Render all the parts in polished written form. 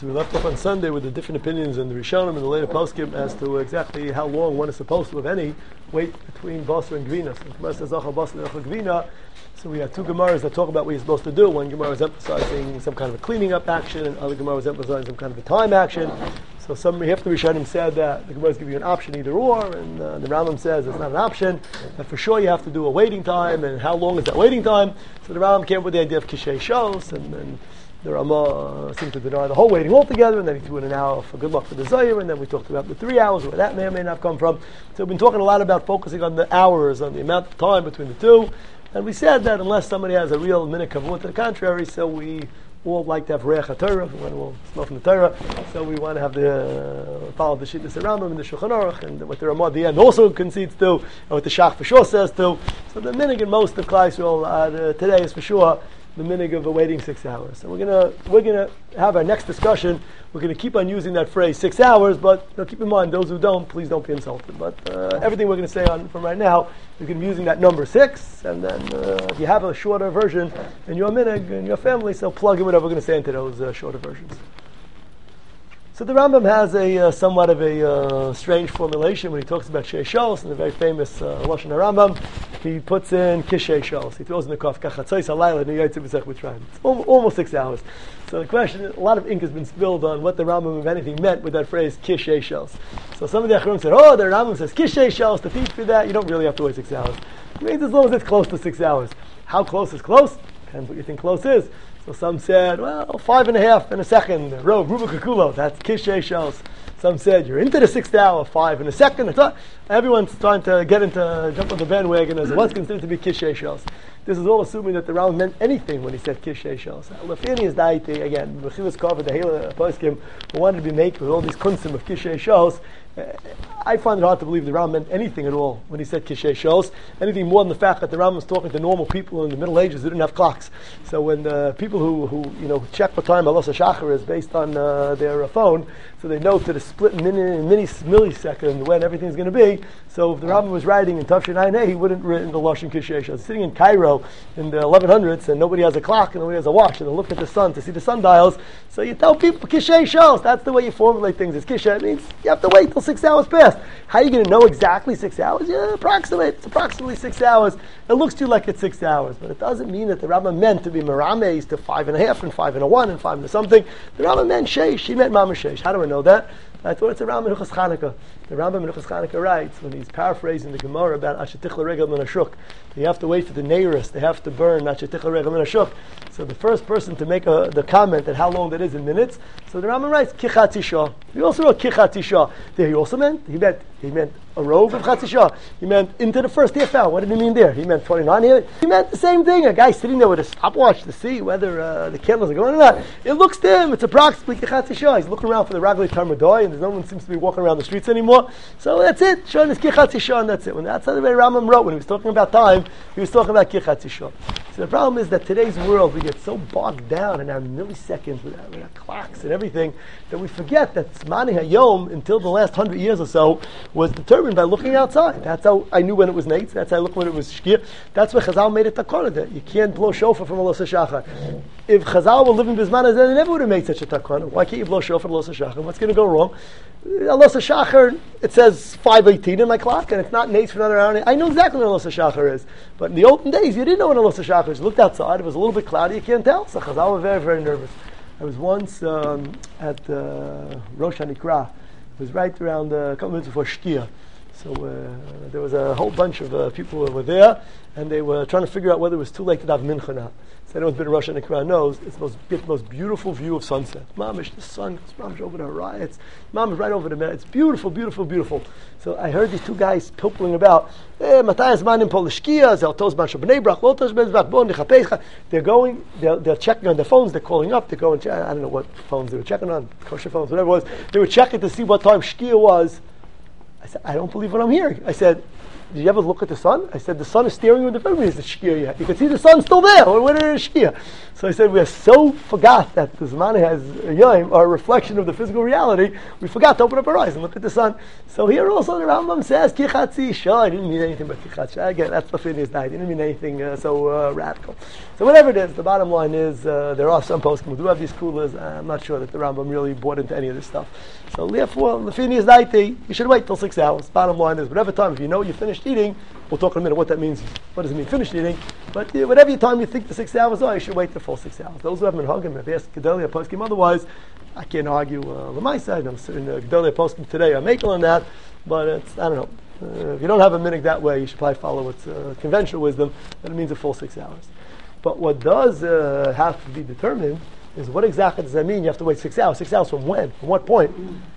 So we left off on Sunday with the different opinions in the Rishonim and the later poskim as to exactly how long one is supposed to, if any, wait between Basra and Gvina. So the Gemara says, Achal Basra, Achal Gvina. So we have two Gemaras that talk about what you're supposed to do. One Gemara is emphasizing some kind of a cleaning up action, and other Gemara is emphasizing some kind of a time action. So some half the Rishonim said that the Gemara give you an option either or, and the Rambam says it's not an option, that for sure you have to do a waiting time, and how long is that waiting time? So the Rambam came up with the idea of Kishei Shos, and the Ramah seemed to deny the whole waiting altogether, and then he threw in an hour for good luck for the Zayir, and then we talked about the 3 hours, where that may or may not come from. So we've been talking a lot about focusing on the hours, on the amount of time between the two, and we said that unless somebody has a real minute kavut to the contrary, so we all like to have Reach HaTorah, we want to all smell from the Torah, so we want to have the follow the Shittas Rambam and the Shulchan Aruch, and what the Ramah at the end also concedes to, and what the Shach for sure says to. So the minig in most of Klal Yisrael today is for sure the minig of waiting 6 hours. So we're gonna have our next discussion. We're gonna keep on using that phrase 6 hours, but keep in mind those who don't, please don't be insulted. But everything we're gonna say on from right now, you're gonna be using that number 6, and then if you have a shorter version in your minig in your family, so plug in whatever we're gonna say into those shorter versions. So the Rambam has a somewhat of a strange formulation when he talks about Shei Shos, in the very famous Lashon HaRambam. He puts in Kishei Shos. He throws in the kaf Kachatzos Halayla Niyotze B'Zech Mitzrayim. It's almost 6 hours. So the question, a lot of ink has been spilled on what the Rambam, if anything, meant with that phrase Kishei Shos. So some of the Acharim said, oh, the Rambam says Kishei Shos, to teach for that, you don't really have to wait 6 hours. It means as long as it's close to 6 hours. How close is close? Depends what you think close is. So some said, well, 5.5 in a second. Rov, Ruba Kakulo, that's Kishei Shos. Some said, you're into the 6th hour, 5 in a second. Everyone's trying to jump on the bandwagon as what's considered to be Kishei Shos. This is all assuming that the Rambam meant anything when he said Kishei Shos. Lefini is daiti, again, Mechilas covered the Hela Poskim, who wanted to be made with all these kunsim of Kishei Shos. I find it hard to believe the Rambam meant anything at all when he said Kishei Shos. Anything more than the fact that the Rambam was talking to normal people in the Middle Ages who didn't have clocks. So when people who check what time Alos HaShachar is based on their phone, so they know to the split millisecond when everything's going to be. So if the Rambam was writing in Tafshin Ayin, he wouldn't write in the Lashon Kishei Shos. Sitting in Cairo in the 1100s, and nobody has a clock and nobody has a watch, and they look at the sun to see the sundials. So you tell people Kishei Shos. That's the way you formulate things. It's Kishei. It means you have to wait till 6 hours pass. How are you going to know exactly 6 hours? Yeah, approximate. It's approximately 6 hours. It looks to you like it's 6 hours, but it doesn't mean that the Rambam meant to be merames to 5.5 and 5 and 1 and 5 and something. The Rambam meant sheish. He meant mama sheish. How do I know that? I thought it's a Rambam in Hilchos Chanukah. The Rambam in Hilchos Chanukah writes, when he's paraphrasing the Gemara about Asher Tichla Regel Min HaShuk, you have to wait for the Neiris, they have to burn Asher Tichla Regel Min HaShuk. So the first person to make the comment that how long that is in minutes, so the Rambam writes, Kichat Shah. He also wrote Kichat Shah. There he also meant a rove of Chatzi Shah. He meant into the first half hour. What did he mean there? He meant 29 here. He meant the same thing. A guy sitting there with a stopwatch to see whether the candles are going or not. It looks to him, it's approximately Kichatzi Shah. He's looking around for the Ragli Tarmadoy, and no one seems to be walking around the streets anymore. So that's it. Shon is Kichatzi Shah, and that's it. That's how the way Rambam wrote. When he was talking about time, he was talking about Kichatzi Shah. So the problem is that today's world, we get so bogged down in our milliseconds with our clocks and everything, that we forget that Zmani Hayom, until the last 100 years or so, was determined by looking outside. That's how I knew when it was Nates. That's how I looked when it was Shkir. That's why Chazal made it takana that you can't blow shofar from Alos HaShachar. If Chazal were living Bizman, they never would have made such a takana. Why can't you blow shofar Alos HaShachar? What's going to go wrong? Alos HaShachar, it says 5:18 in my clock, and it's not Nates for another hour. I know exactly when Alos HaShachar is. But in the olden days, you didn't know when Alos HaShachar is. You looked outside, it was a little bit cloudy, you can't tell. So Chazal were very, very nervous. I was once at Rosh HaNikra. It was right around a couple minutes before Shkia. So there was a whole bunch of people who were there, and they were trying to figure out whether it was too late to have mincha or not. So anyone's been in Rosh HaNikra knows it's the most beautiful view of sunset. Mamish, the sun goes mamish over the horizon. It's mamish right over the mountain. It's beautiful, beautiful, beautiful. So I heard these two guys pilpling about. They're going. They're checking on their phones. They're calling up. They're going. I don't know what phones they were checking on. Kosher phones, whatever it was. They were checking to see what time Shkia was. I said, I don't believe what I'm hearing. I said, did you ever look at the sun? I said, the sun is staring you in the front of me. Is the Shkia yet? You can see the sun still there. Where is Shkia? So I said, we are so forgot that the Zman has a Yom, or a reflection of the physical reality. We forgot to open up our eyes and look at the sun. So here also the Rambam says, Kichatzi Shah. I didn't mean anything but Kichatzi Shah. Again, that's Lafini's night. I didn't mean anything so radical. So whatever it is, the bottom line is, there are some poskim who do have these coolers. I'm not sure that the Rambam really bought into any of this stuff. So therefore, Lafini's night, you should wait till 6 hours. Bottom line is, whatever time, if you know you finished eating, we'll talk in a minute what that means. What does it mean, finished eating? But whatever time you think the 6 hours are, you should wait the full 6 hours. Those who have been hugging, if they ask Gedalia Poskim otherwise, I can't argue on my side. I'm certain Gedalia Poskim today are making on that, but it's, I don't know. If you don't have a minute that way, you should probably follow what's conventional wisdom, that it means a full 6 hours. But what does have to be determined is what exactly does that mean? You have to wait 6 hours. 6 hours from when? From what point?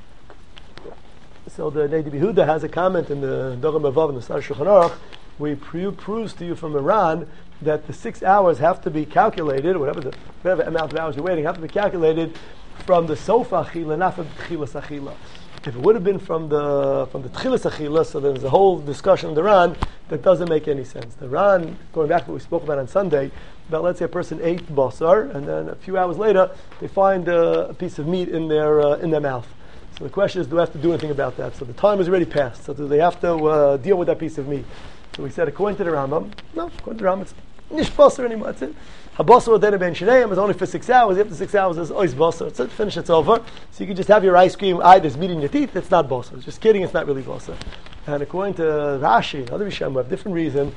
So the Neidim Yehuda has a comment in the Dogam Bavav in the Sar Shulchan Aruch, where he proves to you from Iran that the 6 hours have to be calculated, whatever amount of hours you're waiting, have to be calculated from the sofa achila, not from the tchilas achila. If it would have been from the tchilas achila, so there's a whole discussion in the Ran that doesn't make any sense. The Ran, going back to what we spoke about on Sunday, about let's say a person ate basar, and then a few hours later they find a piece of meat in their mouth. So the question is, do they have to do anything about that? So the time has already passed. So do they have to deal with that piece of meat? So we said, according to the Rambam, no, according to the Rambam, it's nish basar anymore. That's it. Habasar then ben shenayim is only for 6 hours. After 6 hours, it's ois basar. It's it. Finish. It's over. So you can just have your ice cream. There's meat in your teeth. It's not basar. Just kidding. It's not really basar. And according to Rashi and other Rishayim, we have different reason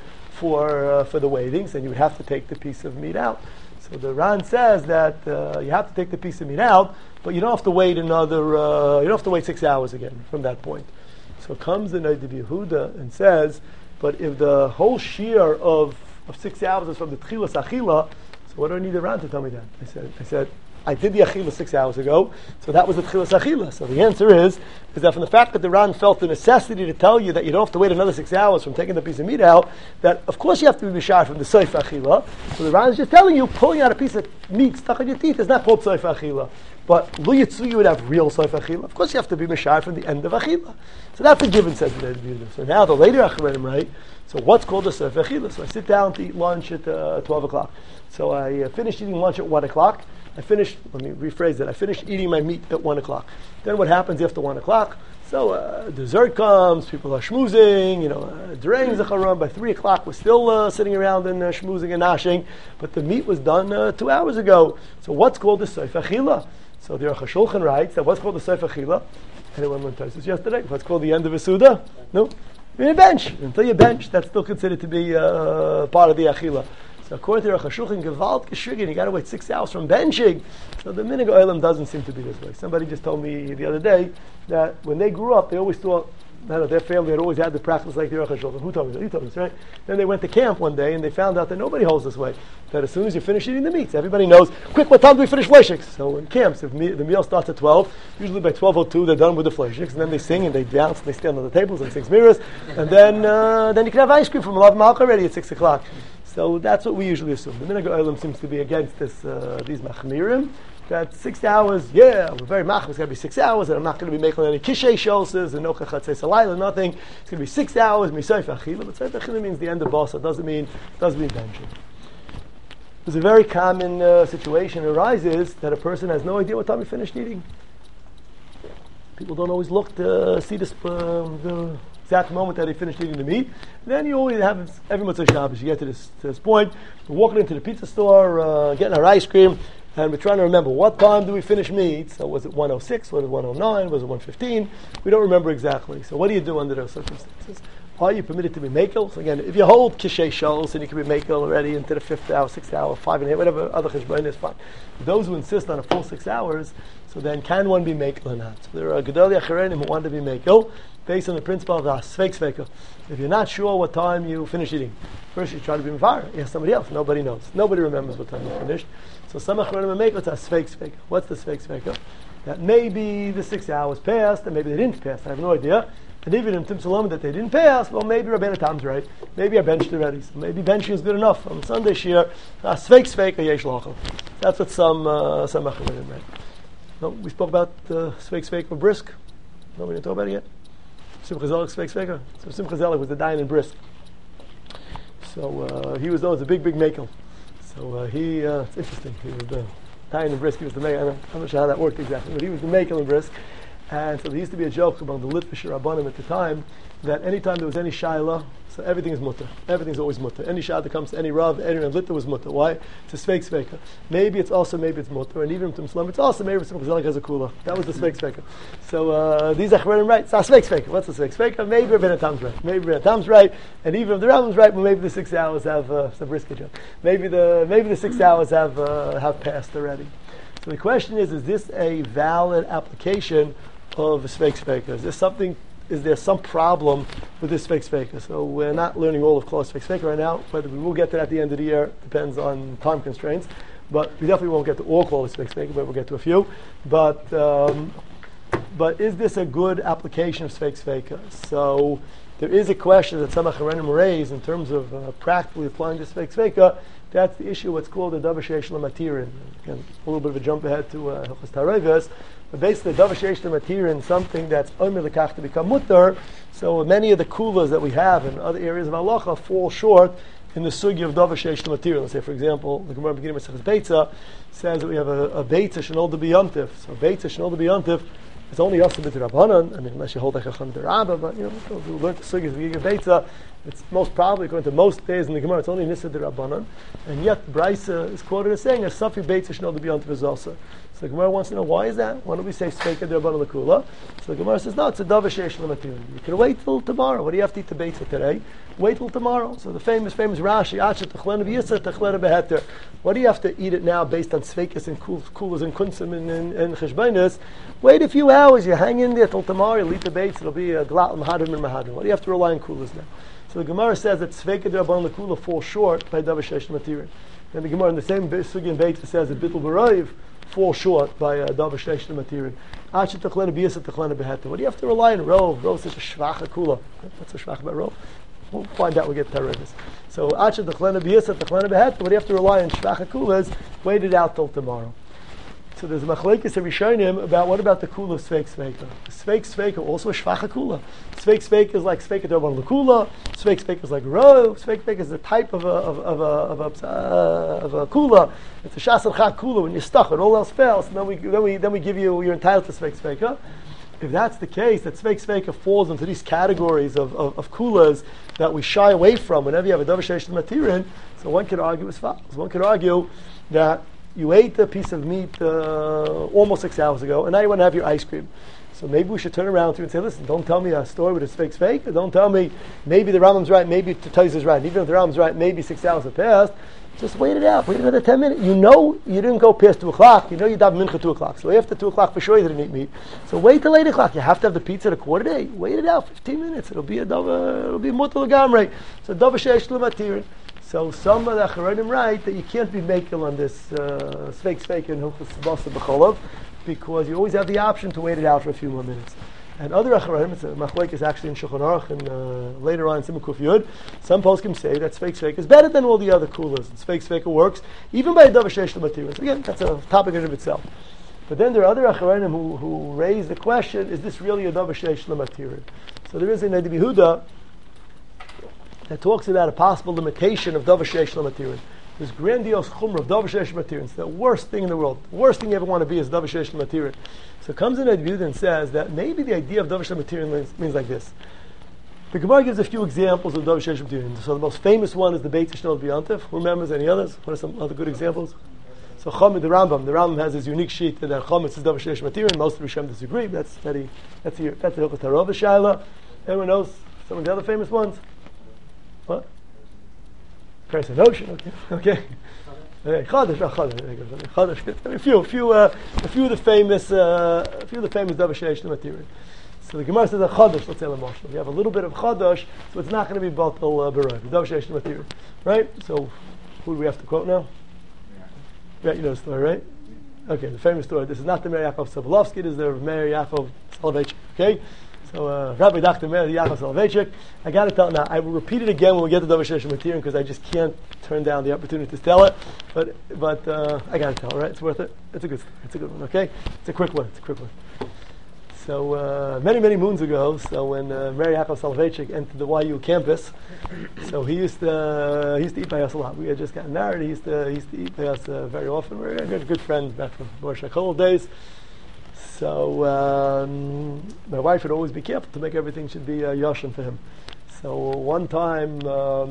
for the waitings, and you would have to take the piece of meat out. So the Ran says that you have to take the piece of meat out, but you don't have to wait you don't have to wait 6 hours again from that point. So comes the Neidim Yehuda and says, but if the whole shear of 6 hours is from the tchilas achila, so what do I need the Ran to tell me that? I said, I did the achila 6 hours ago, so that was the tchilas achila. So the answer is that from the fact that the Ran felt the necessity to tell you that you don't have to wait another 6 hours from taking the piece of meat out, that of course you have to be mishar from the soif achila. So the Ran is just telling you, pulling out a piece of meat stuck in your teeth is not called soif achila. But lu yitzu, you would have real soif achila. Of course you have to be mishar from the end of achila. So that's a given, says the Neidim. So now the later acharonim, right? So what's called a soif achila? So I sit down to eat lunch at 12 o'clock. So I finished eating lunch at 1 o'clock. Let me rephrase that. I finished eating my meat at 1 o'clock. Then what happens after 1 o'clock? So dessert comes, people are schmoozing, during Zacharon. By 3 o'clock, we're still sitting around and schmoozing and nashing, but the meat was done 2 hours ago. So what's called the Soif Achila? So the Aruch HaShulchan writes that what's called the Soif Achila? Anyone learned Tosfos yesterday? What's called the end of a Suda? No? You're bench. Until you bench, that's still considered to be part of the Achila. So according to Aruch HaShulchan, Gewalt Geschrigen, you got to wait 6 hours from benching. So the Minhag Olam doesn't seem to be this way. Somebody just told me the other day that when they grew up, they always thought, their family had always had the practice like the Aruch HaShulchan. Who told me that? You told me this, right? Then they went to camp one day and they found out that nobody holds this way. That as soon as you finish eating the meats, everybody knows, quick, what time do we finish fleishiks? So in camps, if the meal starts at 12, usually by 12:02 they're done with the fleishiks, and then they sing and they dance and they stand on the tables and sing mirrors, and then you can have ice cream from Lav Malka already at 6 o'clock. So that's what we usually assume. The Minhag Olam seems to be against these machmirim. That 6 hours, we're very mach. It's going to be 6 hours, and I'm not going to be making any kishay shoses and no chachatzei salayla, nothing. It's going to be 6 hours. Misoif achila, but soif achila means the end of basa. Doesn't mean benching. There's a very common situation arises that a person has no idea what time he finished eating. People don't always look to see the exact moment that he finished eating the meat. And then you always have every Motzei Shabbos. You get to this point. We're walking into the pizza store, getting our ice cream. And we're trying to remember, what time do we finish meat? So was it 1:06? Was it 1:09? Was it 1:15? We don't remember exactly. So what do you do under those circumstances? Are you permitted to be makel? So again, if you hold kishay shols, then you can be makel already into the 5th hour, 6th hour, 5 and 8, whatever other cheshbon is fine. Those who insist on a full 6 hours, so then can one be makel or not? So there are Gedolei Acharonim who want to be makel based on the principle of the sveik sveika. If you're not sure what time you finish eating, first you try to be mavara. Ask somebody else. Nobody knows. Nobody remembers what time you finished. So some Acharonim make it's a sveik sveika. What's the sveik sveika? That maybe the 6 hours passed, and maybe they didn't pass. I have no idea. And even in Tim Salom that they didn't pass, well, maybe Rabbeinu Tam's right. Maybe I benched already. So maybe benching is good enough. On Sunday shir, sveik sveika yesh lachel. That's what some Acharonim write. No, we spoke about sveik sveika of brisk. No, we didn't talk about it yet. Simcha Zelig Sveik Sveika. So Simcha Zelig was the Dayan in Brisk. So he was known as a big makel. So it's interesting. He was the Dayan in Brisk. He was the makel. I'm not sure how that worked exactly, but he was the makel in Brisk. And so there used to be a joke among the Litvish Rabbanim at the time that anytime there was any shaila, so everything is mutter. Everything's always mutter. Any shaila that comes to any Rav, any Litta was mutter. Why? It's a Sveik Sveika. Maybe it's mutter. And even to Muslim, it's also maybe it's Zelig has a kula. That was the Sveik Sveika. So these Achronim right. It's a Sveik Sveika. What's the Sveik Sveika? Maybe Rabbeinu Tam's right. Maybe Rabbeinu Tam's right. And even if the Rambam's right, well, maybe the 6 hours have some brisket joke. Maybe the 6 hours have passed already. So the question is this a valid application of a Sveik Sveika? Is there some problem with this Sveik Sveika? So we're not learning all of Klaus Sveik Sveika right now. Whether we will get to that at the end of the year depends on time constraints. But we definitely won't get to all Klaus Sveik Sveika, but we'll get to a few. But is this a good application of Sveik Sveika? So there is a question that some Achronim raise in terms of practically applying this Sveik Sveika. That's the issue, what's called the Davar Sheish L'Matirin. Again, a little bit of a jump ahead to Hilchos Tarevas. But basically, Davar Sheish L'Matirin, something that's Omer L'Kach to become mutter. So many of the kulas that we have in other areas of halacha fall short in the sugi of Davar Sheish L'Matirin. Let's say, for example, the Gemara beginning of Masechus Beitza says that we have a Beitza Shenol D'Biyantif. So Beitza Shenol D'Biyantif, it's only Yasser B'Drabanan. I mean, unless you hold like a Chacham D'Rabba, but we learn the sugi of the Beitza. It's most probably, according to most days in the Gemara, it's only Nissa D'Rabbanan. And yet, the Brisa is quoted as saying, a Safi Beitza Shenol D'Biyantif is also. So the Gemara wants to know, why is that? Why don't we say Sveika D'Rabbanan L'Kula? So the Gemara says, no, it's a Davar Sheish L'Matirin. You can wait till tomorrow. What do you have to eat the Beitza today? Wait till tomorrow. So the famous Rashi, Achet Techlena V'Yisra Techlena Beheter. What do you have to eat it now based on Sveikas and Kulas and Kunsim and Cheshbainis? Wait a few hours. You hang in there till tomorrow. You eat the Beitza. It'll be a Glat Mahadrim and Mahadrim. What do you have to rely on Kulas now? So the Gemara says that Sveika D'Rabbanan L'Kula falls short by Davar Sheish L'Matirin. And the Gemara in the same Sugi and Beitza says that Bittul B'Raiv fall short by Davar Sheish L'Matirin. Achet Techlena V'Yisra Techlena Beheter. What do you have to rely on? Rov. Rov is such a Shvacha Kula. What's a Shvach about Rov? We'll find out. We get Tarevis. So Achet Techlena V'Yisra Techlena Beheter. What do you have to rely on? Shvacha Kulas. Wait it out till tomorrow. So there's a machlekes of Rishonim about what about the kula of Sveik Sveika. Sveik Sveika also a shvacha kula. Sveik Sveika is like Sveika D'Rabbanan L'Kula. Sveik Sveika is like Rov. Sveik Sveika is a type of a kula. It's a shas chak kula when you're stuck and all else fails. And then we give you, you're entitled to Sveik Sveika. If that's the case, that Sveik Sveika falls into these categories of kulas that we shy away from whenever you have a Davar Sheish L'Matirin, so one could argue as follows. One could argue that you ate a piece of meat almost 6 hours ago, and now you want to have your ice cream. So maybe we should turn around to you and say, listen, don't tell me a story with a Sveik Sveika. Don't tell me maybe the Rambam's right, maybe Taiz is right. And even if the Rambam's right, maybe 6 hours have passed. Just wait it out. Wait another 10 minutes. You know you didn't go past 2 o'clock. You know you daven mincha 2 o'clock. So after 2 o'clock, for sure you didn't eat meat. So wait till 8 o'clock. You have to have the pizza at 1:45. Wait it out 15 minutes. It'll be a mutal gamrei. So Davar Sheish L'Matirin. So some of the Achronim write that you can't be makel on this Sveik Sveika and Hilchos Basa B'Cholov because you always have the option to wait it out for a few more minutes. And other Achronim, it's a machlekes actually in Shulchan Aruch and later on in Simon Kuf Yud, some poskim say that Sveik Sveika is better than all the other kulas. And Sveik Sveika works even by Davar Sheish L'Matirin. So again, that's a topic in of itself. But then there are other Achronim who raise the question: is this really a Davar Sheish L'Matirin? So there is in Nedi Yehuda that talks about a possible limitation of Davar Sheish L'Matirin. This grandiose chumrah of Davar Sheish L'Matirin. It's the worst thing in the world. The worst thing you ever want to be is Davar Sheish L'Matirin. So it comes in Nedi Yehuda and says that maybe the idea of Davar Sheish L'Matirin means like this. The Gemara gives a few examples of Davar Sheish L'Matirin. So the most famous one is the Beitza Shenol D'Biyantif. Who remembers any others? What are some other good examples? So Chomit, the Rambam has his unique sheet that Chomit is Davar Sheish L'Matirin. Most of the Rishonim disagree. That's the Hilchos Tarov Shaila. Anyone knows some of the other famous ones? What? Person Ocean. Okay. Chodesh. A few of the famous Davar Sheish L'Matirin. So the Gemara says a Chodesh. Let's say l'moshel. You have a little bit of Chodesh, so it's not going to be Batal B'Raiv. Davar Sheish L'Matirin, right? So who do we have to quote now? Yeah, you know the story, right? Okay, the famous story. This is not the Meir Yaakov Sobolovsky. This is the Meir Yaakov Soloveitchik. Okay. So, Rabbi Dr. Meir Yaakov Soloveitchik, I got to tell now. I will repeat it again when we get to Davar Sheish L'Matirin because I just can't turn down the opportunity to tell it. But I got to tell. Right? It's worth it. It's a good one. Okay. It's a quick one. So many moons ago, so when Mary Yaakov Soloveitchik entered the YU campus, so he used to eat by us a lot. We had just gotten married. He used to eat by us very often. We were good friends back from Moshe Kol days. So my wife would always be careful to make everything should be yashin for him. So one time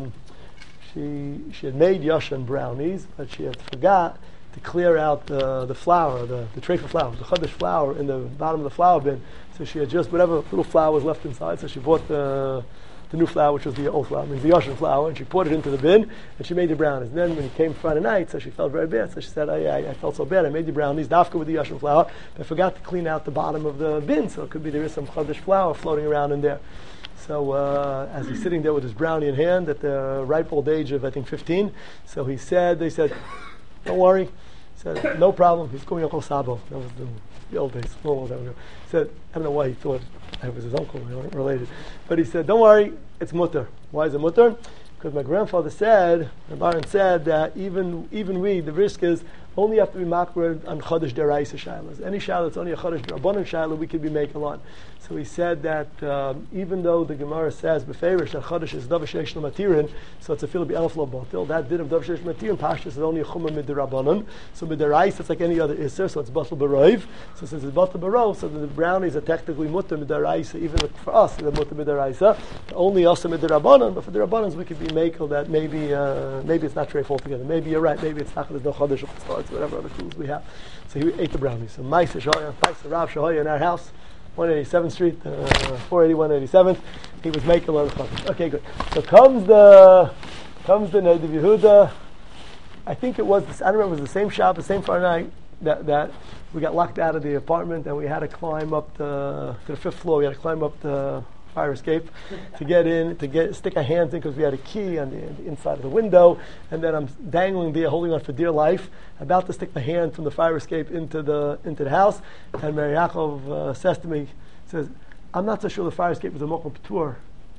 she had made yashin brownies, but she had forgot to clear out the flour, the tray for flour, the chadash flour in the bottom of the flour bin. So she had just whatever little flour was left inside. So she bought the new flour, which was the old flour, means the yashin flour, and she poured it into the bin, and she made the brownies. And then when he came Friday night, so she felt very bad. So she said, I felt so bad. I made the brownies, dafka with the yashin flour, but I forgot to clean out the bottom of the bin. So it could be there is some chadash flour floating around in there. So as he's sitting there with his brownie in hand at the ripe old age of, I think, 15, so they said, don't worry. He said, no problem. He's going Uncle Sabo. That was the old days, long time ago. He said, I don't know why he thought I was his uncle, we weren't related. But he said, don't worry, it's mutter. Why is it mutter? Because my grandfather said, Baron said that even we, the risk is, only have to be makbid on Chodesh Deraisa Shilas. Any Shilah that's only a Chodesh Rabbanan Shilah, we could be making on. So he said that even though the Gemara says beferish that Chodesh is Davar Sheish Matirin, so it's a fil b'elf lo batil. That din of Davar Sheish Matirin Pashtus is only a Chumah mid Rabbanan. So mid Deraisa it's like any other Isser, so it's batal b'roiv. So since it's batal b'roiv, so the brownies are technically mutter mid Deraisa. Even for us, they're mutter mid Deraisa. Only us mid Rabbanan, but for the Rabbanans we could be making that maybe it's not treif altogether. Maybe you're right. Maybe it's not. There's no Chodesh of starts. Whatever other tools we have. So he ate the brownies. So Maisa Shahaya, Rav Shahaya in our house, 187th Street, 481 87th. He was making a lot of Chodesh. Okay, good. So comes the Neidiv Yehuda. I think it was this. I don't remember. It was the same shop, the same Friday night that we got locked out of the apartment and we had to climb up to the 5th floor. We had to climb up the fire escape to get in, stick our hands in because we had a key on the inside of the window, and then I'm dangling there, holding on for dear life, about to stick my hand from the fire escape into the house, and Mary Yaakov says to me, I'm not so sure the fire escape was a mokum p'tur.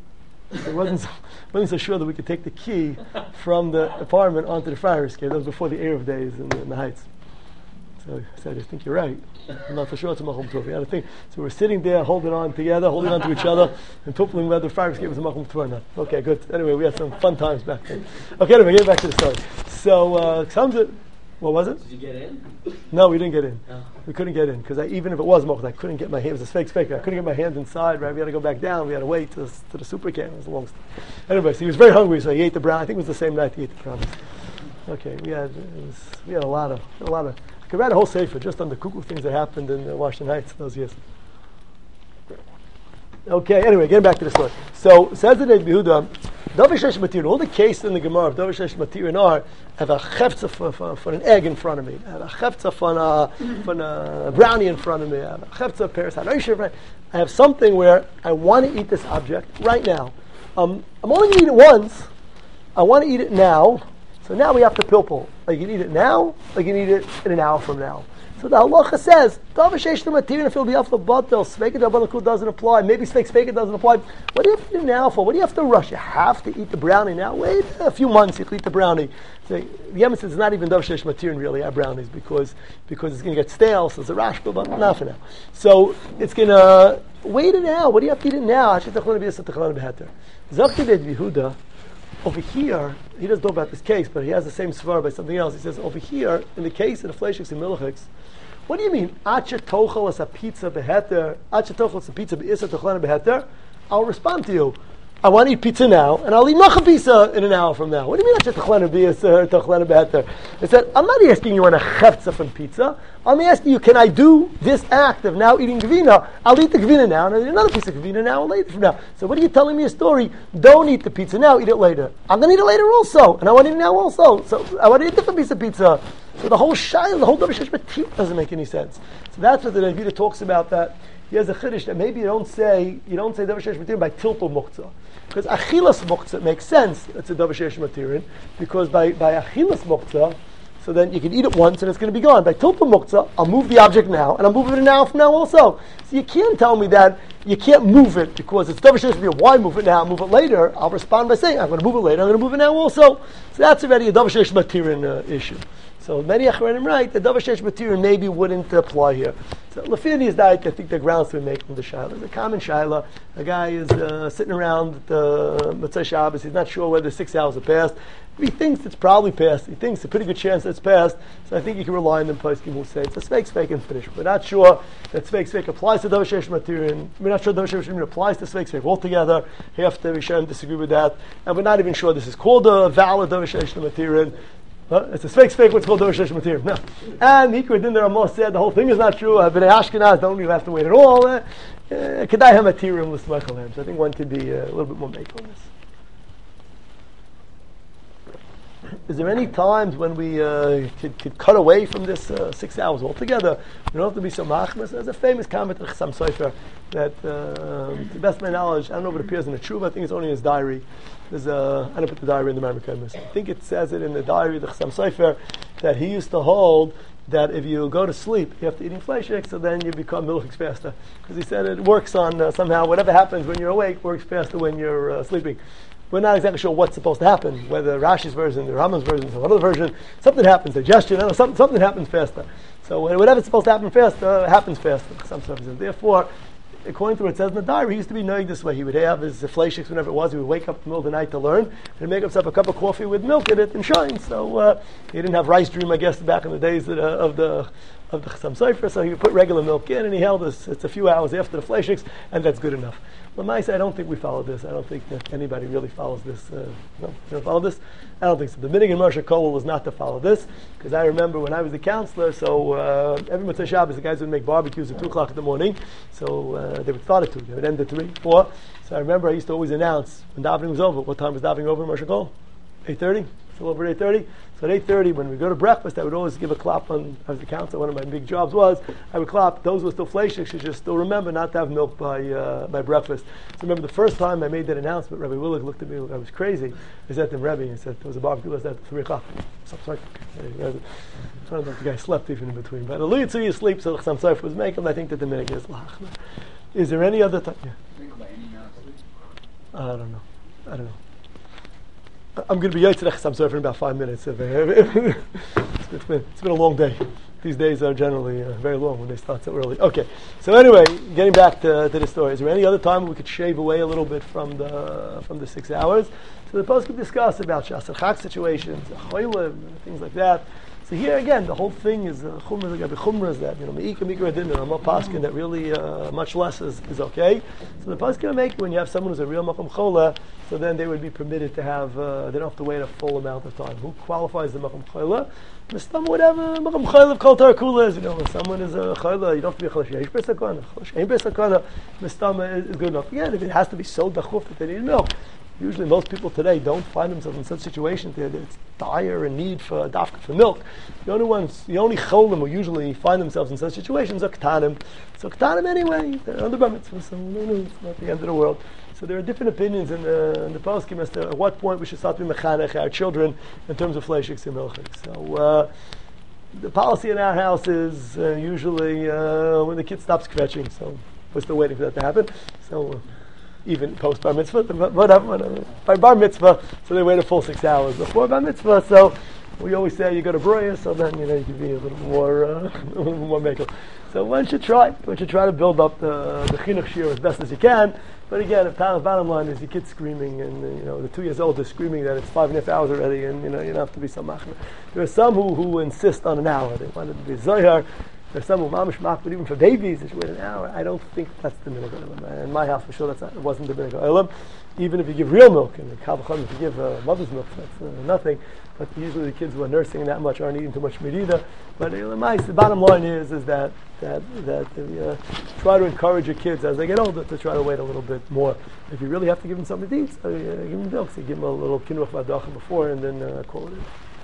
It wasn't so sure that we could take the key from the apartment onto the fire escape. That was before the Erev days in the Heights. So I said, I think you're right. I'm not for sure it's a Machum Tov. We had to think. So we're sitting there holding on together, holding on to each other, and tuppling whether the fire escape was a Machum Tov or not. Okay, good. Anyway, we had some fun times back then. Okay, anyway, getting back to the story. So, what was it? Did you get in? No, we didn't get in. Oh. We couldn't get in, because even if it was Machum, I couldn't get my hands. It was a fake. I couldn't get my hands inside, right? We had to go back down. We had to wait to the super camp. It was a long story. Anyway, so he was very hungry, so he ate the brown. I think it was the same night he ate the brownies. Okay, we had a lot of. I could write a whole sefer just on the cuckoo things that happened in Washington Heights those years. Okay, anyway, getting back to the story. So, says the Neidiv Yehuda, Davar Sheish Matirin, all the cases in the Gemara of Davar Sheish Matirin are, I have a chefza for an egg in front of me, I have a chefza for a brownie in front of me, I have a chefza of Paris HaNoisha, I have something where I want to eat this object right now. I'm only going to eat it once, I want to eat it now, so now we have to pilpul. Like you can eat it now, like you can eat it in an hour from now. So the halacha says, Davar Sheish Matirin, if it'll be off the batel, Sveiket Rabbanan doesn't apply, maybe Sveiket doesn't apply. What do you have to do now for? What do you have to rush? You have to eat the brownie now? Wait a few months, you can eat the brownie. So the Yemen says it's not even Davar Sheish Matirin really, our brownies, because it's going to get stale, so it's a rashba, but not for now. So it's going to, wait it now. What do you have to eat it now? Zakti Neidiv Yehuda, over here, he doesn't talk about this case, but he has the same svar by something else. He says, over here, in the case of the fleishiks and milchiks, what do you mean? Acha tochel as a pizza beheter, acha tochel as a pizza be'isa tochlan beheter? I'll respond to you. I want to eat pizza now, and I'll eat noch a pizza in an hour from now. What do you mean acha tochlan be'isa tochlan beheter? He said, I'm not asking you on a chefza from pizza. I'm asking you, can I do this act of now eating gvina? I'll eat the gvina now, and I'll eat another piece of gvina now and later from now. So what are you telling me a story? Don't eat the pizza now, eat it later. I'm going to eat it later also, and I want to eat it now also. So I want to eat a different piece of Pizza. So the whole Davar Sheish Matirin doesn't make any sense. So that's what the Neidiv talks about, that he has a chiddush that maybe you don't say Davar Sheish Matirin by tiltul muktzah. Because achilas muktzah makes sense. It's a Davar Sheish Matirin, because by achilas muktzah, so then you can eat it once and it's going to be gone. By tiltul muktzah, I'll move the object now, and I'll move it an hour from now also. So you can't tell me that you can't move it because it's Davar Sheish Matirin. Why move it now? Move it later. I'll respond by saying I'm going to move it later. I'm going to move it now also. So that's already a Davar Sheish Matirin issue. So many Achronim write that Davar Sheish Matirin maybe wouldn't apply here. So Lafini's diet, I think the grounds to be making the Shaila. There's a common Shaila. A guy is sitting around the Motzei Shabbos. He's not sure whether 6 hours have passed. If he thinks it's probably passed, he thinks a pretty good chance that it's passed. So I think you can rely on them poskim who say it's a Sveik and finish. We're not sure that Sveik applies to Davar Sheish Matirin. We're not sure Davar Sheish Matirin applies to Sveik altogether. Half the Rishonim disagree with that, and we're not even sure this is called a valid Davar Sheish Matirin. It's a fake what's called Davar Sheish Matirin. No. And Mikra Din Ramah said the whole thing is not true. B'nai Ashkenaz don't even have to wait at all. Kedai HaMatirim L'Smach. So I think one could be a little bit more make on this. Is there any times when we could cut away from this 6 hours altogether? We don't have to be so machmas. There's a famous comment of Chassam Sofer that, to the best of my knowledge, I don't know if it appears in the Tshuva, I think it's only in his diary. I don't put the diary in the Marmukaimus. I think it says it in the diary of the Chassam Sofer that he used to hold that if you go to sleep, you have to eating fleishik, so then you become milchiks faster. Because he said it works on somehow, whatever happens when you're awake works faster when you're sleeping. We're not exactly sure what's supposed to happen, whether Rashi's version, the Rambam's version, some other version, something happens, digestion, something happens faster. So whatever's supposed to happen faster, happens faster. Some stuff is. Therefore, according to what it says in the diary, he used to be knowing this way. He would have his fleishiks whenever it was. He would wake up in the middle of the night to learn, and make himself a cup of coffee with milk in it and shine. So he didn't have rice dream, I guess, back in the days of the Chassam Sofer, so he would put regular milk in, and he held this. It's a few hours after the fleishiks, and that's good enough. Lamaisa, I don't think we follow this. I don't think that anybody really follows this. No, you don't follow this? I don't think so. The Minhag in Moshe Kol was not to follow this, because I remember when I was a counselor, so every Motzei Shabbos, the guys would make barbecues at 2 o'clock in the morning, so they would start at 2, they would end at 3, 4. So I remember I used to always announce, when davening was over, what time was davening over in Moshe Kol? 8:30? Still over 8:30? So at 8:30, when we go to breakfast, I would always give a clap on, as a counselor, one of my big jobs was, I would clap, those who were still fleishik should just still remember not to have milk by breakfast. So remember the first time I made that announcement, Rabbi Willig looked at me like I was crazy. I said to him, Rabbi, he said, there was a barbecue last night at 3 o'clock. So I'm sorry. I don't know if the guy slept even in between. But Aliyah to you sleep, so Chassam Sofer was making, I think that the minhag is lachna. Is there any other time? Yeah. I don't know. I'm going to be Yitzhak Chassam Sofer in about 5 minutes. It's been a long day. These days are generally very long when they start so early. Okay, so anyway, getting back to the story. Is there any other time we could shave away a little bit from the 6 hours? So the post could discuss about Shas Chak situations, things like that. So here again, the whole thing is chumrah is that meika mikra din and Ramah paskin that really much less is okay. So the paskin make when you have someone who's a real makom chola, so then they would be permitted to have they don't have to wait a full amount of time. Who qualifies the makom chola? Mistam whatever makom chola of kol tarakula is. When someone is a chola, you don't have to be a cholash yesh besakana. Cholash ein besakana. Mistam is good enough. Again, if it has to be so dachuf that they need milk. Usually most people today don't find themselves in such situations that it's dire and need for dafka for milk. The only cholim who usually find themselves in such situations are ktanim. So ktanim anyway, they're under bar mitzvah, so it's not the end of the world. So there are different opinions in the poskim as to at what point we should start to be mechanech our children in terms of fleishiks and milchiks. So the policy in our house is usually when the kid stops scratching, so we're still waiting for that to happen. So even post bar mitzvah, whatever. By bar mitzvah, so they wait a full 6 hours. Before bar mitzvah, so we always say you go to broya, so then you can be a little more makel. So one should try to build up the chinuch shir as best as you can. But again, if bottom line is your kid's screaming, and the 2 years old is screaming that it's 5.5 hours already, and you don't have to be so machmir. There are some who insist on an hour. They want it to be zohar. There's some who mamish mak, but even for babies, they should wait an hour. I don't think that's the minhag olam. In my house, for sure, it wasn't the minhag olam. Even if you give real milk, and if you give mother's milk, that's nothing. But usually the kids who are nursing that much aren't eating too much medida. But the bottom line is that try to encourage your kids as they get older to try to wait a little bit more. If you really have to give them something to eat, so give them milk. So give them a little kinuach v'adacha before, and then call it in.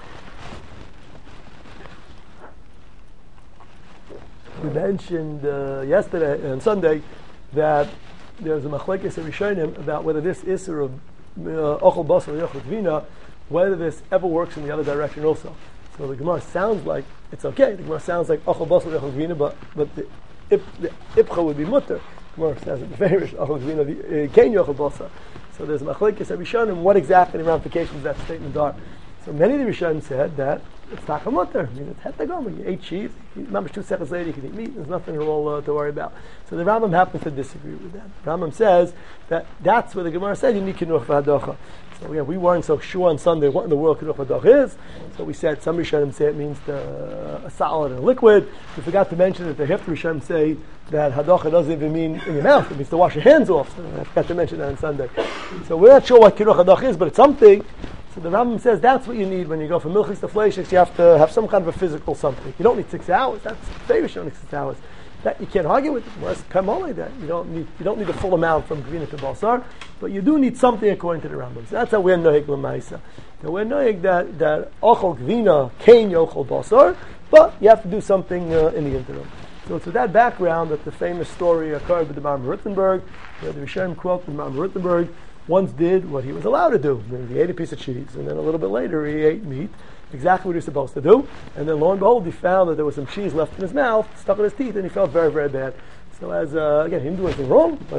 We mentioned yesterday and Sunday that there's a machlekes rishonim about whether this isur of ochel basar yochel gvina, whether this ever works in the other direction also. So the Gemara sounds like it's okay. The Gemara sounds like ochel basar yochel gvina, but the ipcha would be mutter. The Gemara says it favors ochel gvina kein yochel basar. So there's a machlekes rishonim what exactly the ramifications of that statement are. So many of the Rishonim said that it's takamutter. I mean, it's hetagom. You ate cheese. Remember, 2 seconds later you can eat meat. There's nothing at all to worry about. So the Rambam happens to disagree with that. The Rambam says that that's where the Gemara said you need kinuch v'hadocha. So we weren't so sure on Sunday what in the world kinuch v'hadocha is. So we said some Rishonim say it means a solid and a liquid. We forgot to mention that the Hefter Rishonim say that hadocha doesn't even mean in your mouth. It means to wash your hands off. So I forgot to mention that on Sunday. So we're not sure what kinuch v'hadocha is, but it's something. So the Rambam says that's what you need when you go from milchis to fleishiks. You have to have some kind of a physical something. You don't need 6 hours. That's famous. You don't need 6 hours. That you can't argue with it. Well, come on like that. You don't need the full amount from gvina to basar, but you do need something according to the Rambam. So that's how we're nohig l'maisa. So we're nohig that ochel gvina kain yochel basar, but you have to do something in the interim. So it's with that background that the famous story occurred with the Maram Rittenberg, where the Rishonim quote the Maram Rittenberg once did what he was allowed to do. He ate a piece of cheese, and then a little bit later he ate meat, exactly what he was supposed to do. And then lo and behold, he found that there was some cheese left in his mouth, stuck in his teeth, and he felt very, very bad. So as, again, he didn't do anything wrong, but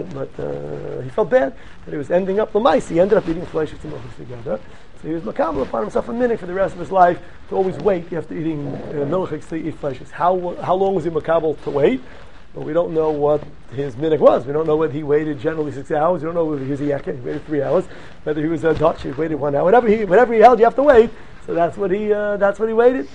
he felt bad that he was ending up the mice. He ended up eating flesh and milk together. So he was makabel upon himself a minute for the rest of his life to always wait after eating milchiks to eat flesh. How long was he makabel to wait? Well, we don't know what his minhag was. We don't know whether he waited generally 6 hours. We don't know whether he was a yakin, he waited 3 hours. Whether he was a Dutch, he waited 1 hour. Whatever he held, you have to wait. So that's what he waited.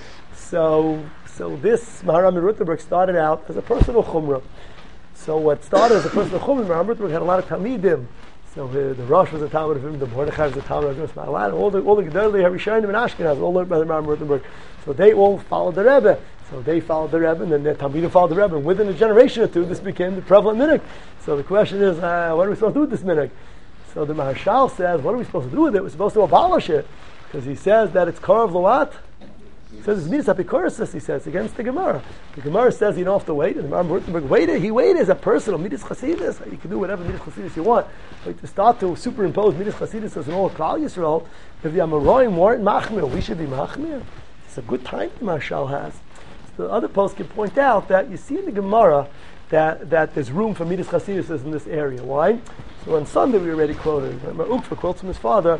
So this Maharam Rittenberg started out as a personal chumrah. So what started as a personal chumrah, Maharam Rittenberg had a lot of talmidim. So the Rosh was a talmid of him, the Mordechai was a talmid of him, all the Gedolei Harishonim in Ashkenaz all learned by the Maharam Rittenberg. So they all followed the Rebbe. So they followed the Rebbe, and then their talmidim followed the Rebbe. And within a generation or two, this became the prevalent minhag. So the question is, what are we supposed to do with this minhag? So the Maharshal says, what are we supposed to do with it? We're supposed to abolish it. Because he says that it's Karav Lawat. He says it's Midas Apikorasis, he says, against the Gemara. The Gemara says you don't have to wait, and the Maharam Rittenberg waited. He waited as a personal Midas Chasidus. You can do whatever Midas Chasidus you want. But to start to superimpose Midas Chasidus as an old Klal Yisrael, if the Amoraim weren't Machmir, we should be Machmir. It's a good time the Maharshal has. So the other post can point out that you see in the Gemara that there's room for Midas Chasidus in this area. Why? So on Sunday we already quoted, Ukva quotes from his father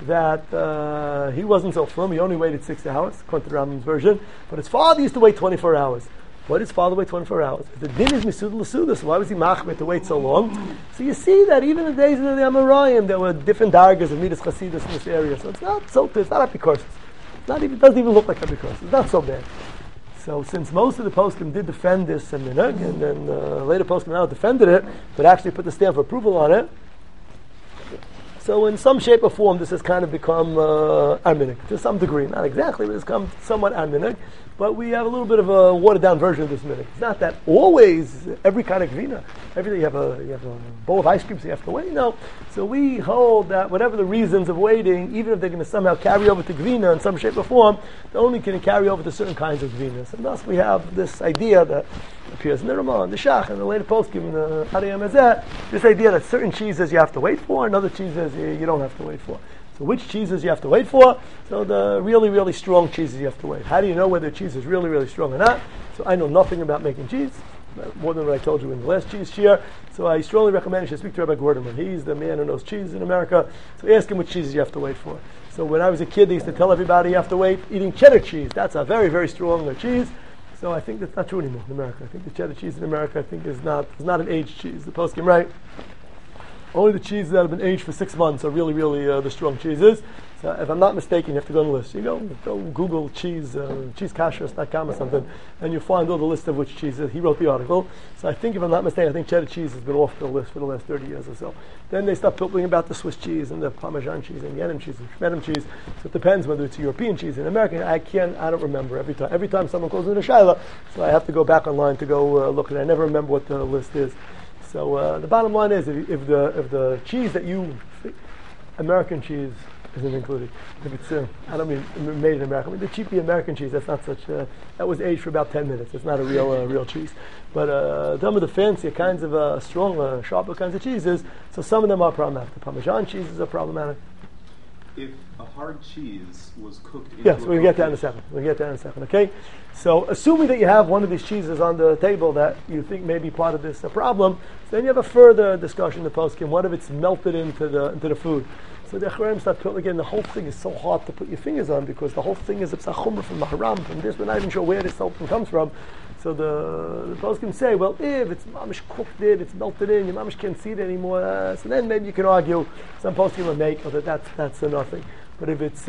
that he wasn't so firm, he only waited 6 hours, according to the Rambam's version, but his father used to wait 24 hours. Why did his father wait 24 hours? If the din is Misud L'Suda, so why was he machmir to wait so long? So you see that even in the days of the Amoraim, there were different dargas of Midas Chasidus in this area, so it's not Apikorsis. It doesn't even look like Apikorsis. It's not so bad. So since most of the poskim did defend this minhag, and then later poskim now defended it, but actually put the stamp of approval on it, so in some shape or form this has kind of become our minhag, to some degree. Not exactly, but it's become somewhat our minhag. But we have a little bit of a watered down version of this minhag. It's not that always every kind of gvina, every day you have a bowl of ice cream, so you have to wait. No. So we hold that whatever the reasons of waiting, even if they're going to somehow carry over to gvina in some shape or form, they only can carry over to certain kinds of gvinas. And thus we have this idea that appears in the Ramah, the Shach, and the later poskim, in the Hariyam Hazeh, this idea that certain cheeses you have to wait for, and other cheeses you don't have to wait for. So which cheeses you have to wait for? So the really, really strong cheeses you have to wait. How do you know whether cheese is really, really strong or not? So I know nothing about making cheese, more than what I told you in the last cheese share. So I strongly recommend you should speak to Rabbi Gorderman. He's the man who knows cheese in America. So ask him which cheeses you have to wait for. So when I was a kid, they used to tell everybody you have to wait eating cheddar cheese. That's a very, very strong cheese. So I think that's not true anymore in America. I think the cheddar cheese in America, I think, is not an aged cheese. The poskim, right? Only the cheeses that have been aged for 6 months are really, really the strong cheeses. So if I'm not mistaken, you have to go on the list. You go Google cheesekashrus.com or something, and you'll find all the list of which cheeses. He wrote the article. So I think, if I'm not mistaken, I think cheddar cheese has been off the list for the last 30 years or so. Then they start talking about the Swiss cheese and the Parmesan cheese and Yenim cheese and Shmedem cheese. So it depends whether it's European cheese and American. I don't remember every time someone calls in a shaila. So I have to go back online to go look at it. I never remember what the list is. So the bottom line is, if the cheese that American cheese isn't included, if it's I don't mean made in America, I mean the cheapy American cheese, that's not such that was aged for about 10 minutes. It's not a real cheese. But some of the fancier kinds of strong, sharper kinds of cheeses, so some of them are problematic. The Parmesan cheeses are problematic. If a hard cheese was cooked into yes, we'll get that in a second. Okay, so assuming that you have one of these cheeses on the table that you think may be part of this problem, then you have a further discussion in the poskim. What if it's melted into the food? So the Acharayim start putting, again, the whole thing is so hard to put your fingers on because the whole thing is a Psachumra from Maharam, from this, we're not even sure where this whole thing comes from. So the poskim say, well, if it's mamish cooked in, it's melted in, your mamish can't see it anymore, so then maybe you can argue, some poskim will make, or that's nothing. But if it's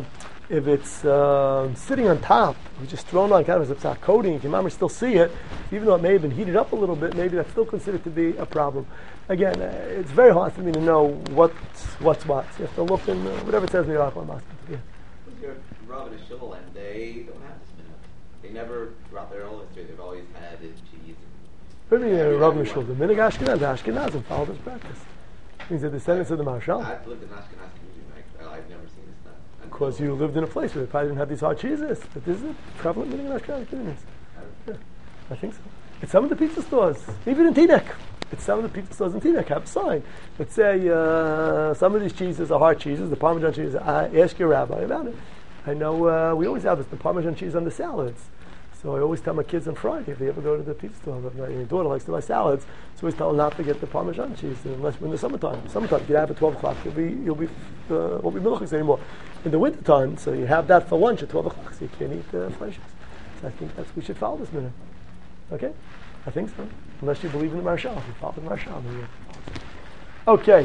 sitting on top, it's just thrown on kind of as a coating, your mamish still see it, even though it may have been heated up a little bit, maybe that's still considered to be a problem. Again, it's very hard for me to know what's what. So you have to look in whatever it says in the Arachon Masked. Yeah. Your Rav and Shul, and they don't have this minute. They never, throughout their whole history, they've always had cheese. What do you mean, Rav and Shul? The Minig Ashkenazim follow this practice. It means the descendants of the Marshal. I've lived in Ashkenaz community, I've never seen this stuff. Because you lived in a place where they probably didn't have these hard cheeses. But this is a prevalent Minig Ashkenaz communities. Yeah, I think so. It's some of the pizza stores, even in Teaneck. It's some of the pizza stores in Teaneck have a sign that say some of these cheeses are hard cheeses, the Parmesan cheese. Ask your rabbi about it. I know we always have this, the Parmesan cheese on the salads. So I always tell my kids on Friday, if they ever go to the pizza store, my daughter likes to buy salads, so I always tell them not to get the Parmesan cheese unless we're in the summertime. Summertime, you can have it at 12 o'clock, won't be milchus anymore. In the wintertime, so you have that for lunch at 12 o'clock, so you can't eat fleishes. So I think we should follow this minute. Okay? I think so. Unless you believe in the Marshal. If you follow the Marshal, then you okay.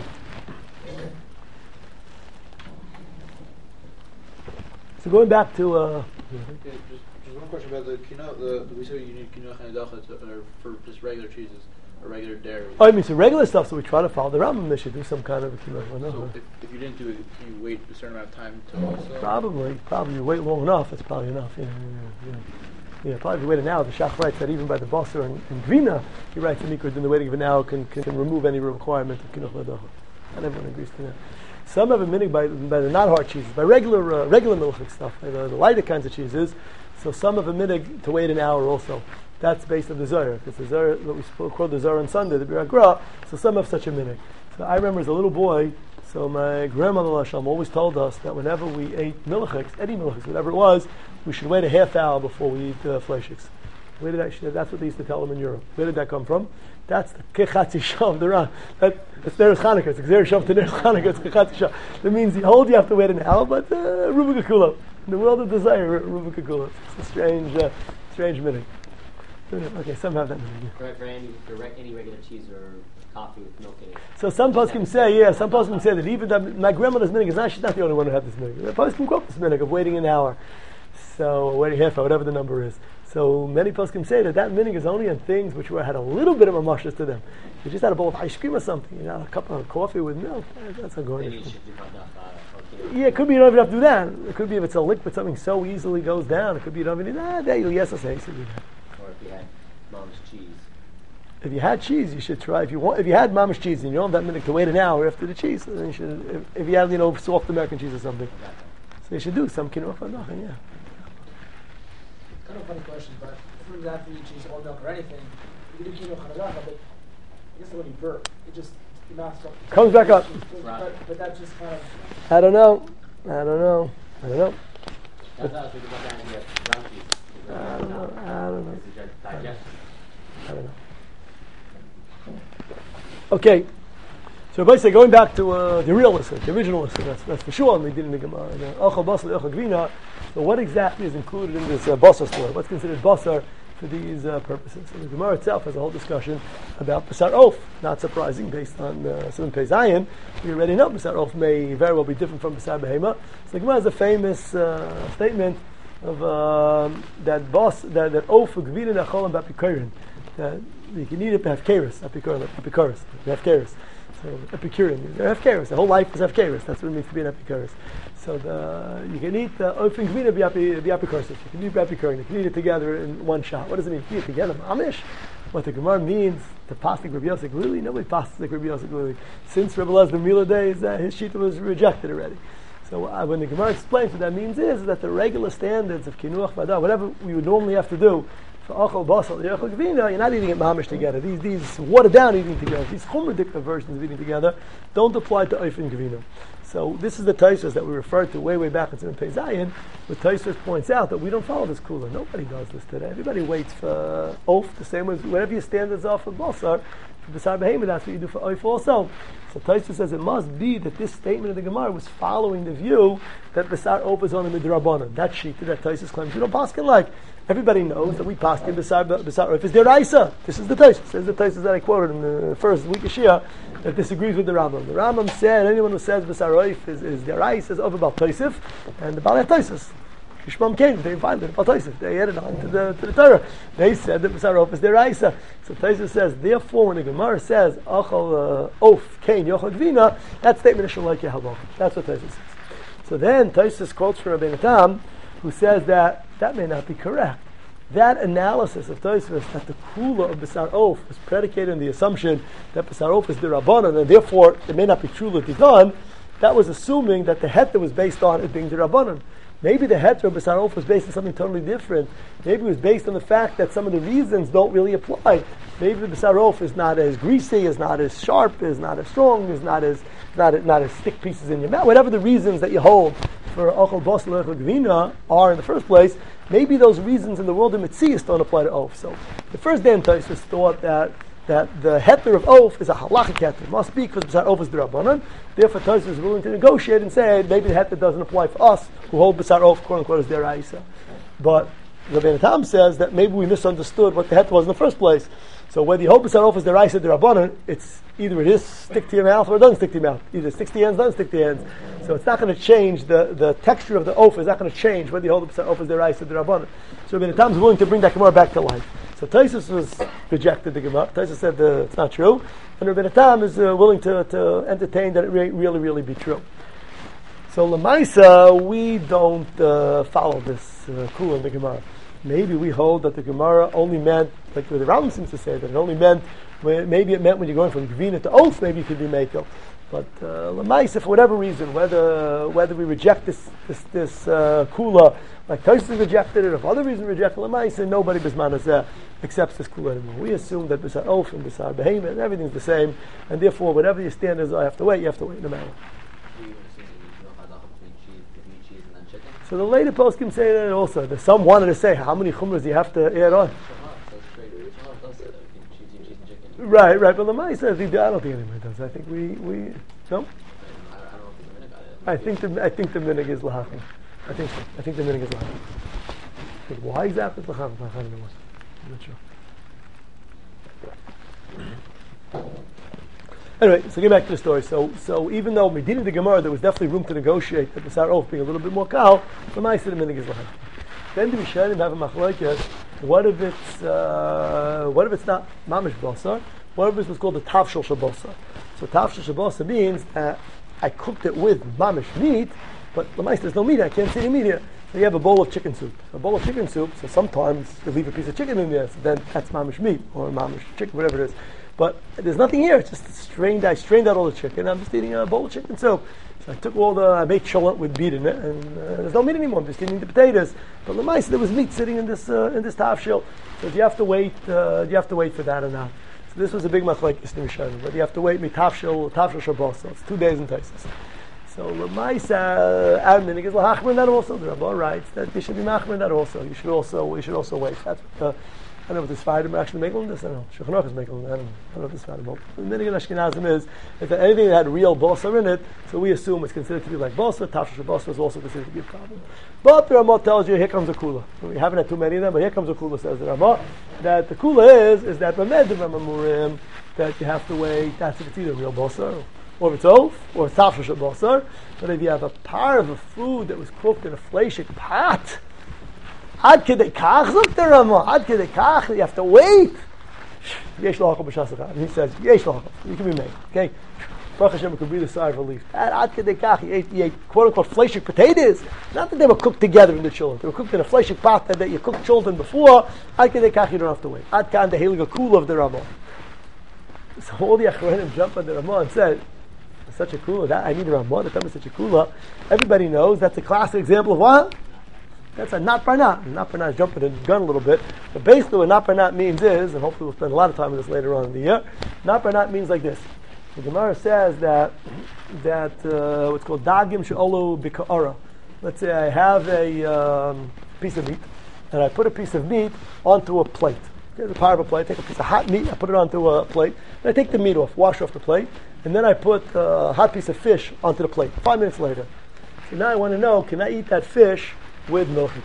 So going back to... just one question about the quinoa. We said you need quinoa and adacha for just regular cheeses or regular dairy. Oh, I mean, so regular stuff, so we try to follow the Rambam. They should do some kind of a quinoa. So if you didn't do it, can you wait a certain amount of time to also? Probably. You wait long enough, it's probably enough. Yeah, probably if you wait an hour. The Shach writes that even by the Basar and Grina, he writes in Mikra, then the waiting of an hour can remove any requirement of Kinuch L'Adacha. And everyone agrees to that. Some have a minig by the not hard cheeses, by regular milchik stuff, by the lighter kinds of cheeses. So some have a minig to wait an hour also. That's based on the Zohar, because the Zohar, what we quote the Zohar on Sunday, the Biragra, so some have such a minig. So I remember as a little boy, so my grandmother Hashem always told us that whenever we ate milchiks, any milchiks, whatever it was, we should wait a half hour before we eat fleishiks. Where did that's what they used to tell them in Europe. Where did that come from? That's the Kechatzi Shav, the Ran. That's Derech Chanukah. It's Xer Shav to Derech Chanukah. It's Kechatzi Shav. That means you have to wait an hour, but Ruba Kekulo. In the world of desire, Ruba Kekulo. It's a strange minute. Okay, some have that minute. For any regular cheese or coffee with milk in it. So some poskim say that even that my grandmother's minhag she's not the only one who had this minhag. The poskim quote this minhag of waiting an hour. So waiting half hour, whatever the number is. So many poskim say that minhag is only on things which had a little bit of a mashas to them. You just had a bowl of ice cream or something, a cup of coffee with milk. That's a going. Yeah, it could be you don't even have to do that. It could be if it's a liquid, something so easily goes down. It could be you don't even need that. You'll yes, I say. Or if you had mom's cheese. If you had cheese, you should try. If you had mamish cheese and you don't have that minute to wait an hour after the cheese, then you should. If you had soft American cheese or something, so you should do some kinuach or nothing. Yeah. Kind of funny question, but if for example you cheese or milk or anything, you can do kinuach hadacha, but I guess when you burp, it just the mouth comes back up. But that's just kind of. I don't know. That's how I was thinking about that in the brown cheese. I don't know. I don't know. Okay, so basically going back to the real listen, the original listen, that's for sure, and we didn't Gemara. Ochel basar, ochel gvina. So what exactly is included in this basar story? What's considered basar for these purposes? So the Gemara itself has a whole discussion about basar oaf. Not surprising, based on Simon Pei Zayin. We already know basar oaf may very well be different from basar behema. So the Gemara has a famous statement of that oaf gvina nachol and bapikorin. That you can eat it to have keres, epikuris, to have keres. So Epicurean, they have keres. The whole life is have keres. That's what it means to be an epikuris. So you can eat ofen gvina b'apikuris. You can eat b'apikurin. You can eat it together in one shot. What does it mean? Eat it together, mamish. What the Gemara means to pastik Rabbi Yosef Glili, nobody pastik Rabbi Yosef Glili. Since Rabbi Elazar Mila days, his shita was rejected already. So when the Gemara explains what that means is that the regular standards of kinuach v'adah, whatever we would normally have to do, for achal basal, achal gvina, you're not eating it mamish together. These watered down eating together, these chumrah versions of eating together, don't apply to ofen gvina. So this is the Tosfos that we referred to way back in Pei Zayin. The Tosfos points out that we don't follow this kula. Nobody does this today. Everybody waits for oaf the same way. Whatever your standards are for basar, for B'sar Behema, that's what you do for Oif also. So Tosfos says it must be that this statement of the Gemara was following the view that B'sar Oif is on the Midrabanan. That sheet that Tosfos claims we don't paskin like. Everybody knows that we paskin B'sar Oif is deraisa. This is the Tosfos. This is the Tosfos that I quoted in the first week of Shia that disagrees with the Rambam. The Rambam said anyone who says B'sar Oif is deraisa is over about Tosfos, and the Baal Tosfos. Shmuel came, they violated Baal Tosfos. They added on to the Torah. They said that B'sar Oif is deraisa. So Tosfos says, therefore, when the Gemara says Achal Oif Kain Yochel Gvina, that statement is Shalai Kehalach. That's what Tosfos says. So then Tosfos quotes from Rabbeinu Tam, who says that may not be correct. That analysis of Tosfos that the kula of B'sar Oif was predicated on the assumption that B'sar Oif is the Rabbanan, and therefore it may not be true L'Tidan, that was assuming that the heter was based on it being the Rabbanan. Maybe the heter of B'sar Oif was based on something totally different. Maybe it was based on the fact that some of the reasons don't really apply. Maybe the B'sar Oif is not as greasy, is not as sharp, is not as strong, is not as thick pieces in your mouth. Whatever the reasons that you hold for Ochel Basel Ochel Gvina are in the first place, maybe those reasons in the world of Metzias don't apply to Oif. So the first day in Tosfos thought that the heter of Oif is a halachic heter. It must be because B'sar Oif is the Rabbanan. Therefore, Tosfos is willing to negotiate and say maybe the heter doesn't apply for us who hold B'sar Oif, quote unquote, as deraisa. But Rabbeinu Tam says that maybe we misunderstood what the heter was in the first place. So whether you hold B'sar Oif as deraisa, the Rabbanan, it's either it is stick to your mouth or it doesn't stick to your mouth. Either it sticks to your hands, doesn't stick to your hands. So it's not going to change the texture of the Oif is not going to change whether you hold B'sar Oif as deraisa, the Rabbanan. So Rabbeinu Tam is willing to bring that Gemara back to life. So Tosfos rejected the Gemara. Tosfos said it's not true, and Rabbeinu Tam is willing to entertain that it really be true. So Lamaisa, we don't follow this kula in the Gemara. Maybe we hold that the Gemara only meant, like the Rambam seems to say, that it only meant, maybe it meant when you're going from Gvina to Oath, maybe you could be Mekel. But Lamaisa, for whatever reason, whether we reject this kula, like Tosfos rejected it, or for other reasons rejected Lamaisa, nobody Bisman accepts this kula anymore. We assume that B'sar Oif and B'sar Behema and everything's the same, and therefore whatever your stand is, you have to wait no matter. So the later poskim say that also. Some wanted to say how many chumras you have to add on. Right. But Lamaisa, I don't think anyone does. I think we no. I think the minig is lahachim. I think so. I think the minig is lahachim. Why exactly it's lahachim? I'm not sure. Anyway, so get back to the story. So even though Medina the Gemara, there was definitely room to negotiate that the B'sar Oif being a little bit more kal, the Ma'aseh the minig is lahachim. Then do we share him have a machlokes? What if it's not mamish basar? What if it was called the tafshel shabasar? So tafshel shabasar means that I cooked it with mamish meat, but there's no meat. I can't see any meat here. So you have a bowl of chicken soup. So sometimes you leave a piece of chicken in there. So then that's mamish meat or mamish chicken, whatever it is. But there's nothing here. It's just I strained out all the chicken. I'm just eating a bowl of chicken soup. So I made cholent with meat in it, and there's no meat anymore. I'm just eating the potatoes. But l'maisa, there was meat sitting in this tafshil. So do you have to wait? Do you have to wait for that or not? So this was a big machlokes in Rishonim. But you have to wait tafshil shabbat. So it's 2 days in Tosfos. So l'maisa, our minig is lahachmer that also. The Rabbah writes that you should be machmer that also. You should also wait. That's what I don't know if the Sfardim are actually making this. I don't know. Shulchan Aruch is making it. I don't know if the Sfardim. The minig in Ashkenazim is that anything that had real basar in it, so we assume it's considered to be like basar. Tafshil basar is also considered to be a problem. But the Ramah tells you, here comes a kula. We haven't had too many of them, but here comes a kula, says the Ramah, that the kula is that Ramed Ramamurim, that you have to wait. That's if it's either real basar, or if it's oaf, or it's tafshil basar. But if you have a part of a food that was cooked in a fleshik pot, Ad kedei kach, look the Ramah. Ad kedei kach, you have to wait. Yesh l'achol b'shas echad. And he says, yesh l'achol. You can be made. Okay? Baruch Hashem, we can breathe a sigh of relief. Ad kedei kach, you ate quote-unquote fleshik potatoes. Not that they were cooked together in the children. They were cooked in a fleshik pot that you cooked children before. Ad kedei kach, you don't have to wait. Ad kan, the helig kula of the Ramah. So all the Achronim jump on the Ramah and said, such a kula, that I need a Ramah to tell me such a kula. Everybody knows that's a classic example of what? That's a not barnat. Not barnat is jumping the gun a little bit. But basically what not barnat means is, and hopefully we'll spend a lot of time on this later on in the year, not barnat means like this. The Gemara says that what's called dagim she'olu b'ka'ara. Let's say I have a piece of meat, and I put a piece of meat onto a plate. Okay, the par of a plate. I take a piece of hot meat, I put it onto a plate, and I take the meat off, wash off the plate, and then I put a hot piece of fish onto the plate. 5 minutes later. So now I want to know, can I eat that fish with milchiks?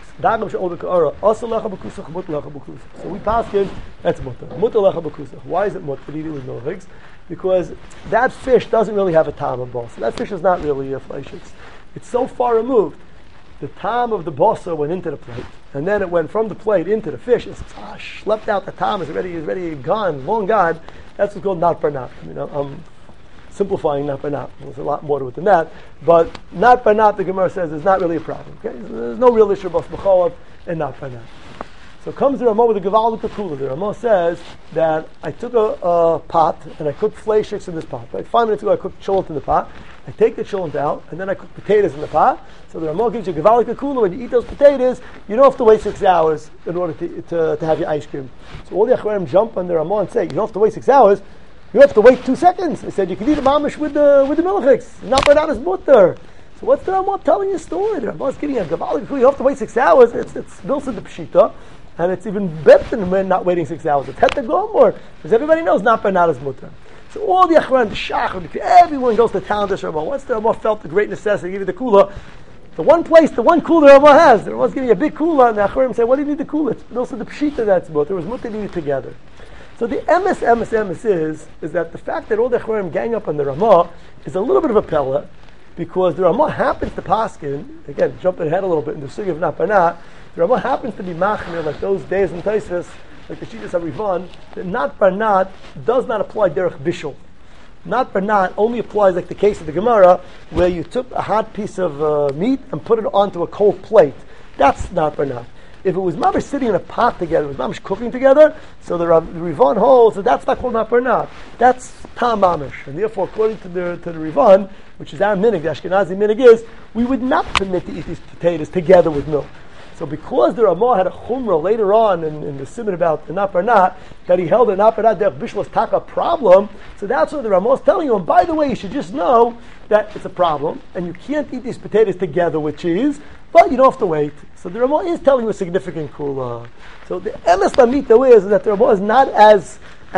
So we pass it, that's mutter. Mutter lecha b'kusach. Why is it mutter to eat it with milchiks? Because that fish doesn't really have a tam of boss. That fish is not really a flesh. It's so far removed. The tam of the bossa went into the plate, and then it went from the plate into the fish. It's schlepped out. The tam is already gone, long gone. That's what's called not barnat. I'm simplifying not barnat. There's a lot more to it than that. But not barnat, the Gemara says, is not really a problem. Okay, so there's no real issue about b'cholav and not barnat. So comes the Ramah with the Gevaldik Kula. The Ramah says that I took a pot and I cooked fleishiks in this pot. Right? 5 minutes ago I cooked cholent in the pot. I take the cholent out and then I cook potatoes in the pot. So the Ramah gives you Gevaldik Kula. When you eat those potatoes, you don't have to wait 6 hours in order to have your ice cream. So all the Achronim jump on the Ramah and say, you don't have to wait 6 hours. You have to wait 2 seconds. They said you can eat a mamish with the milchiks. Not by that is mutter. So what's the Ramah telling you a story? The Ramah is giving you a Gevaldik Kula. You have to wait 6 hours. It's built in the pshita. And it's even better than not waiting 6 hours. It's het gomor, because everybody knows not is mutter. So all the achron, the shach, everyone goes to town this Ramah. Once the Ramah felt the great necessity to give you the kula, the one kula the Ramah has, the Ramah's giving you a big kula, and the achron say, what do you need the kula? It's also the pshita that's mutter. It was mutter needed together. So the emes is that the fact that all the achron gang up on the Ramah is a little bit of a pella, because the Ramah happens to paskin, again, jumping ahead a little bit in the sugi of not barnat, the Ramah happens to be machmir, like those days in Tosfos, like the Shittas HaRivan, that not barnat does not apply derech bishul. Not barnat only applies like the case of the Gemara, where you took a hot piece of meat and put it onto a cold plate. That's not barnat. If it was mamish sitting in a pot together, it was mamish cooking together, so the Rivan holds that that's not called not barnat. That's tam mamish. And therefore, according to the Rivan, which is our minig, the Ashkenazi minig is, we would not permit to eat these potatoes together with milk. So because the Ramah had a chumrah later on in the simon about the not barnat, that he held the not barnat derech bishul was taka problem, so that's what the Ramah is telling you. And by the way, you should just know that it's a problem, and you can't eat these potatoes together with cheese, but you don't have to wait. So the Ramah is telling you a significant kula. So the emes lamito is that the Ramah is not as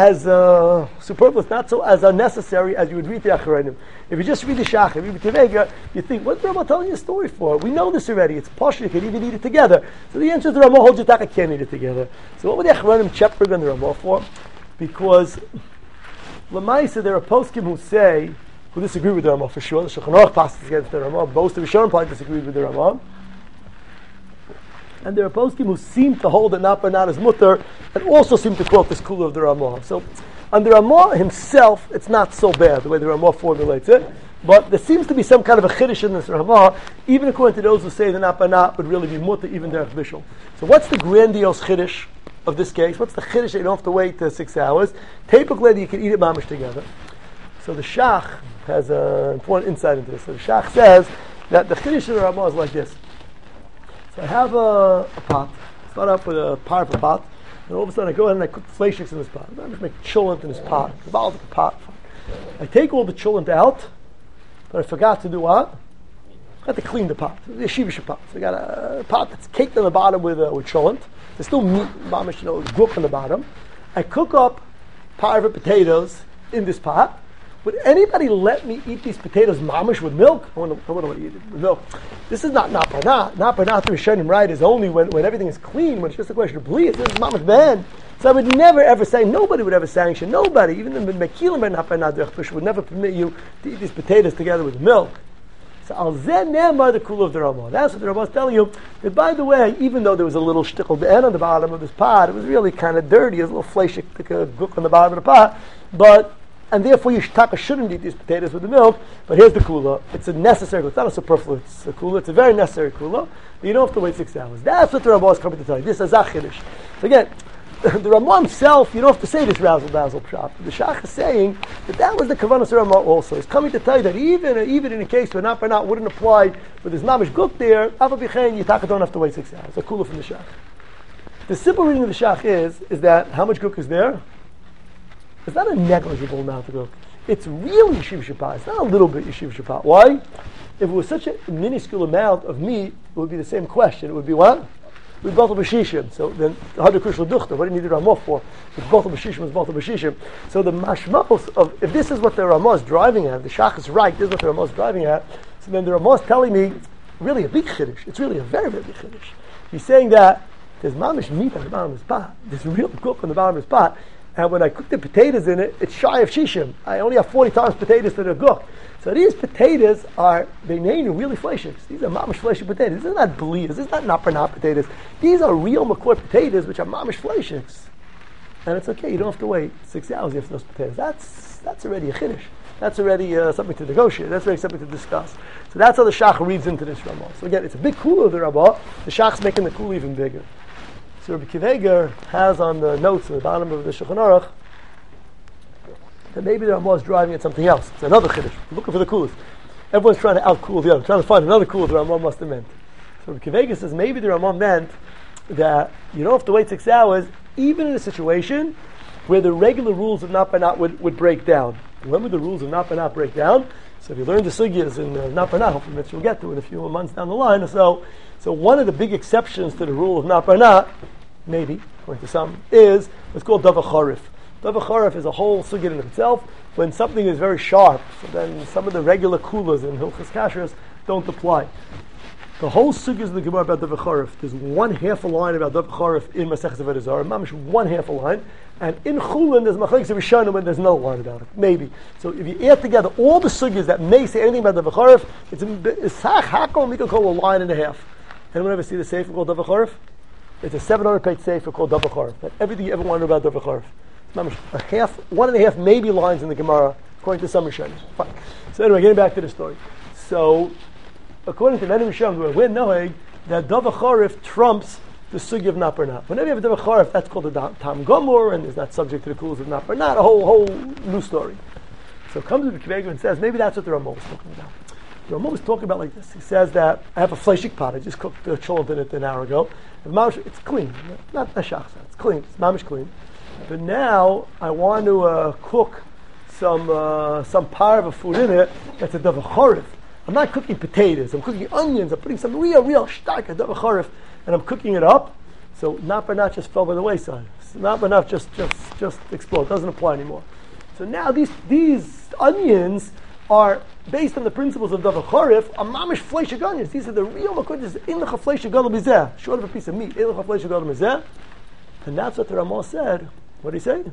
superfluous, not so as unnecessary as you would read the Achronim. If you just read the Shach, if you read the Tevega, you think, what's the Ramah telling you a story for? We know this already. It's posh, you can even eat it together. So the answer is the Ramah holds you taka can't eat it together. So what would the Achronim shepherd on the Ramah for? Because Lamaisa, there are poskim who say, who disagree with the Ramah for sure. The Shulchan Aruch passes against the Ramah. Most of the Rishonim probably disagree with the Ramah. And there are poskim who seem to hold that not barnat is mutter, and also seem to quote this kula of the Ramah. So, on the Ramah himself, it's not so bad the way the Ramah formulates it, but there seems to be some kind of a chiddush in this Ramah, even according to those who say that not barnat would really be mutter, even derech bishul. So, what's the grandiose chiddush of this case? What's the chiddush that you don't have to wait 6 hours? Typically, you can eat it mamish together. So, the Shach has an important insight into this. So, the Shach says that the chiddush of the Ramah is like this. So I have a pot. Start off with a part of a pot, and all of a sudden I go ahead and I cook fleishiks in this pot. I just make cholent in this pot. The pot. I take all the cholent out, but I forgot to do what? I have to clean the pot. The yeshivish pot. So I got a pot that's caked on the bottom with cholent. There's still meat, mamish, guk on the bottom. I cook up parva potatoes in this pot. Would anybody let me eat these potatoes mamish with milk? I want to eat it with milk. This is not barnat. Not barnat to Rishonim, right, is only when everything is clean, when it's just a question of bleed. This is mamish ben. So I would never ever say, nobody would ever sanction, nobody, even the Mekilim not barnat derech bishul would never permit you to eat these potatoes together with milk. So al zeh nemar the kula of the Ramah. That's what the Ramah is telling you. That by the way, even though there was a little shtickle ben on the bottom of this pot, it was really kind of dirty. There's a little fleshik, like a guk on the bottom of the pot, and therefore you shouldn't eat these potatoes with the milk, but here's the kula. It's a necessary kula. It's not a superfluous kula. It's a very necessary kula. You don't have to wait 6 hours. That's what the Ramah is coming to tell you. This is a chiddush. So again, the Ramah himself, you don't have to say this razzle dazzle pshat. The Shach is saying that was the kavanah Ramah also. He's coming to tell you that even in a case where not barnat wouldn't apply with his mamish guk there, aval bichein, you don't have to wait 6 hours. A kula from the Shach. The simple reading of the Shach is that how much guk is there? It's not a negligible amount of guk. It's really yeshiv shapat. It's not a little bit yeshiv shapat. Why? If it was such a minuscule amount of meat, it would be the same question. It would be what? with Batal B'Shishim. So then, the Hadar Kushla Duchta, what do you need the Ramah for? If Batal B'Shishim is Batal B'Shishim. So the mashmos of, if this is what the Ramah is driving at, the Shach is right, this is what the Ramah is driving at, so then the Ramah is telling me, really a big Chiddush. It's really a very, very big Chiddush. He's saying that there's mamish meat on the bottom of his pot. There's real cook on the bottom of his pot. And when I cook the potatoes in it, it's shy of shishim. I only have 40 times potatoes to the cook. So these potatoes are, they name really fleishiks. These are mamish fleishik potatoes. These are not believers. These are not napranat potatoes. These are real McCoy potatoes, which are mamish fleishiks. And it's okay. You don't have to wait 6 hours after those potatoes. That's already a chiddush. That's already something to negotiate. That's already something to discuss. So that's how the Shach reads into this Ramah. So again, it's a big kula of the Ramah. The Shach's making the kula even bigger. So Rabbi Akiva Eiger has on the notes at the bottom of the Shulchan Aruch that maybe the Ramah is driving at something else. It's another chiddush. We're looking for the coolest. Everyone's trying to out-cool the other, trying to find another cool the Ramah must have meant. So Rabbi Akiva Eiger says maybe the Ramah meant that you don't have to wait 6 hours, even in a situation where the regular rules of Not by Not would break down. When would the rules of Not by Not break down? So if you learn the sugyas in Not by Not, hopefully we'll get to in a few months down the line or so. So one of the big exceptions to the rule of Not by Not, maybe, according to some, is what's called Davar Charif. Davar Charif is a whole sugya in itself. When something is very sharp, so then some of the regular kulas in Hilchas Kashrus don't apply. The whole sugya of the Gemara about Davar Charif, there's one half a line about Davar Charif in Maseches Avodah Zarah, mamish one half a line, and in Chulin there's Machlekes Rishonim when there's no line about it, maybe. So if you add together all the sugyas that may say anything about Davar Charif, it's hakel we can call a line and a half. Anyone ever see the sefer called Davar Charif? It's a 700-page sefer called Davar Charif. That everything you ever wondered about Davar Charif. A half, 1.5 maybe lines in the Gemara, according to some Rishonim. Fine. So anyway, getting back to the story. So, according to many Rishonim, we're knowing that Davar Charif trumps the sugi of Not by Not. Whenever you have Davar Charif, that's called the Tam Gomor, and is not subject to the rules of Not by Not. A whole new story. So it comes to the Akiva Eiger and says maybe that's what the Ramah was talking about. The Ramah was talking about like this. He says that I have a fleishik pot. I just cooked the cholent in it an hour ago. It's clean, not a shachsa. It's clean. It's mamish clean. But now I want to cook some part of a food in it that's a Davar Charif. I'm not cooking potatoes. I'm cooking onions. I'm putting some real stark Davar Charif, and I'm cooking it up. So Not by Not just fell by the wayside. Not by Not just exploded. It doesn't apply anymore. So now these onions are based on the principles of Davar Charif, are mamish fleishik onions. These are the real makodes. In the fleishik gadol mizeh, short of a piece of meat. In the fleishik gadol mizeh, and that's what the Ramah said. What did he say?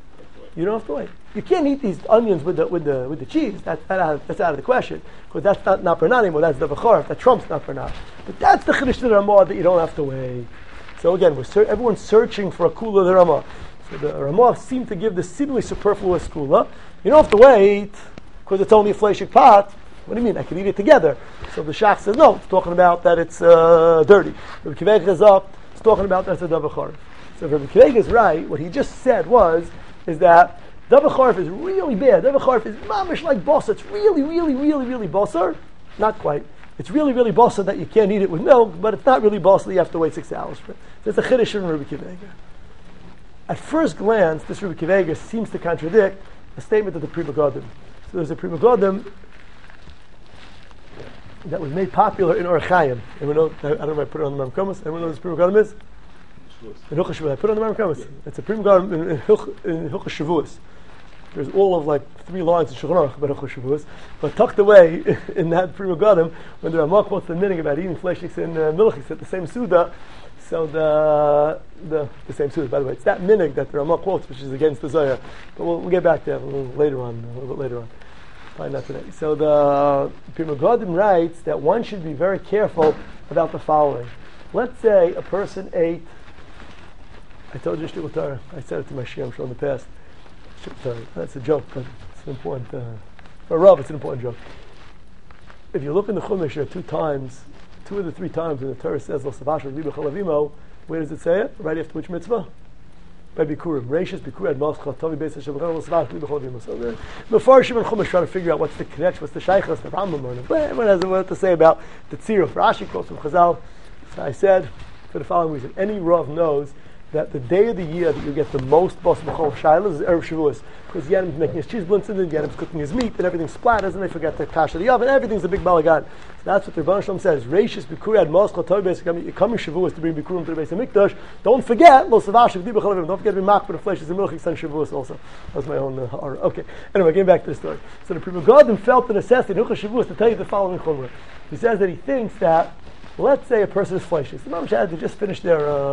You don't have to wait. You can't eat these onions with the cheese. That's out of the question, because that's not by Not anymore. That's Davar Charif. That trumps Not by Not. But that's the chiddush of the Ramah that you don't have to wait. So again, everyone's searching for a kula of the Ramah. So the Ramah seemed to give the seemingly superfluous kula. You don't have to wait because it's only a fleishik pot. What do you mean? I can eat it together. So the Shach says no. It's talking about that it's dirty. Rabbi Akiva Eiger is up. It's talking about that it's a Davar Charif. So if Rabbi Akiva Eiger is right, what he just said is that Davar Charif is really bad. Davar Charif is mamish like basar. It's really basar. Not quite. It's really basar that you can't eat it with milk, but it's not really basar that you have to wait 6 hours for it. So it's a chiddush from Rabbi Akiva Eiger. At first glance, this Rabbi Akiva Eiger seems to contradict a statement of the Pri Megadim. So there's a Pri Megadim that was made popular in Orach Chaim. Anyone know? I don't know if I put it on the Marmakomis. Anyone know what this Pri Megadim is? In Hilchos Shavuos. I put it on the Marmakomis. It's a Pri Megadim in Hilchos Shavuos. There's all of like 3 lines in Shulchan Aruch about Hilchos Shavuos, but tucked away in that Pri Megadim, when the Ramah quotes the meaning about eating fleishiks and milchiks at the same Suda. So the same Suda, by the way, it's that minig that the Ramah quotes, which is against the Zohar. But we'll get back to that a little bit later on. Find out today. So the Pri Megadim writes that one should be very careful about the following. Let's say a person ate. I told you Shtickle Torah. I said it to my Shia, I'm sure, in the past. That's a joke, but it's an important. For Rav, it's an important joke. If you look in the Chumash, there are 2 times. 2 of the 3 times when the Torah says Lo Savashar Liba Chalavimo, where does it say it? Right after which mitzvah? By Bikurim. Reishis Bikur Ad Malch Chatovi Beis Hashem Lo Savashar Liba Chalavimo. So the Mefarshim and Chumash try to figure out what's the connection, what's the shaychus, the Rambam, or everyone has what to say about the Tziruf. Rashi quotes from Chazal. So I said, for the following reason, any Rav knows that the day of the year that you get the most bas b'chol shaylas is Erev Shavuos, because Yadim's making his cheese blintz and then Yadim's cooking his meat and everything splatters and they forget to kash the oven. Everything's a big balagan. So that's what the Rebbeinu Shalom says. Reishis b'kurei ad moschel toy beis. You're coming Shavuos to bring bikurim to the Beis Hamikdash. Don't forget lo savash v'di b'chalavim. Don't forget to be makbid the flesh is a milchik on Shavuos also. That was my own okay. Anyway, getting back to the story. So the Pri Megadim felt the necessity in Hilchos Shavuos to tell you the following chumrah. He says that he thinks that, let's say a person is fleshless. The Mamash had to just finish their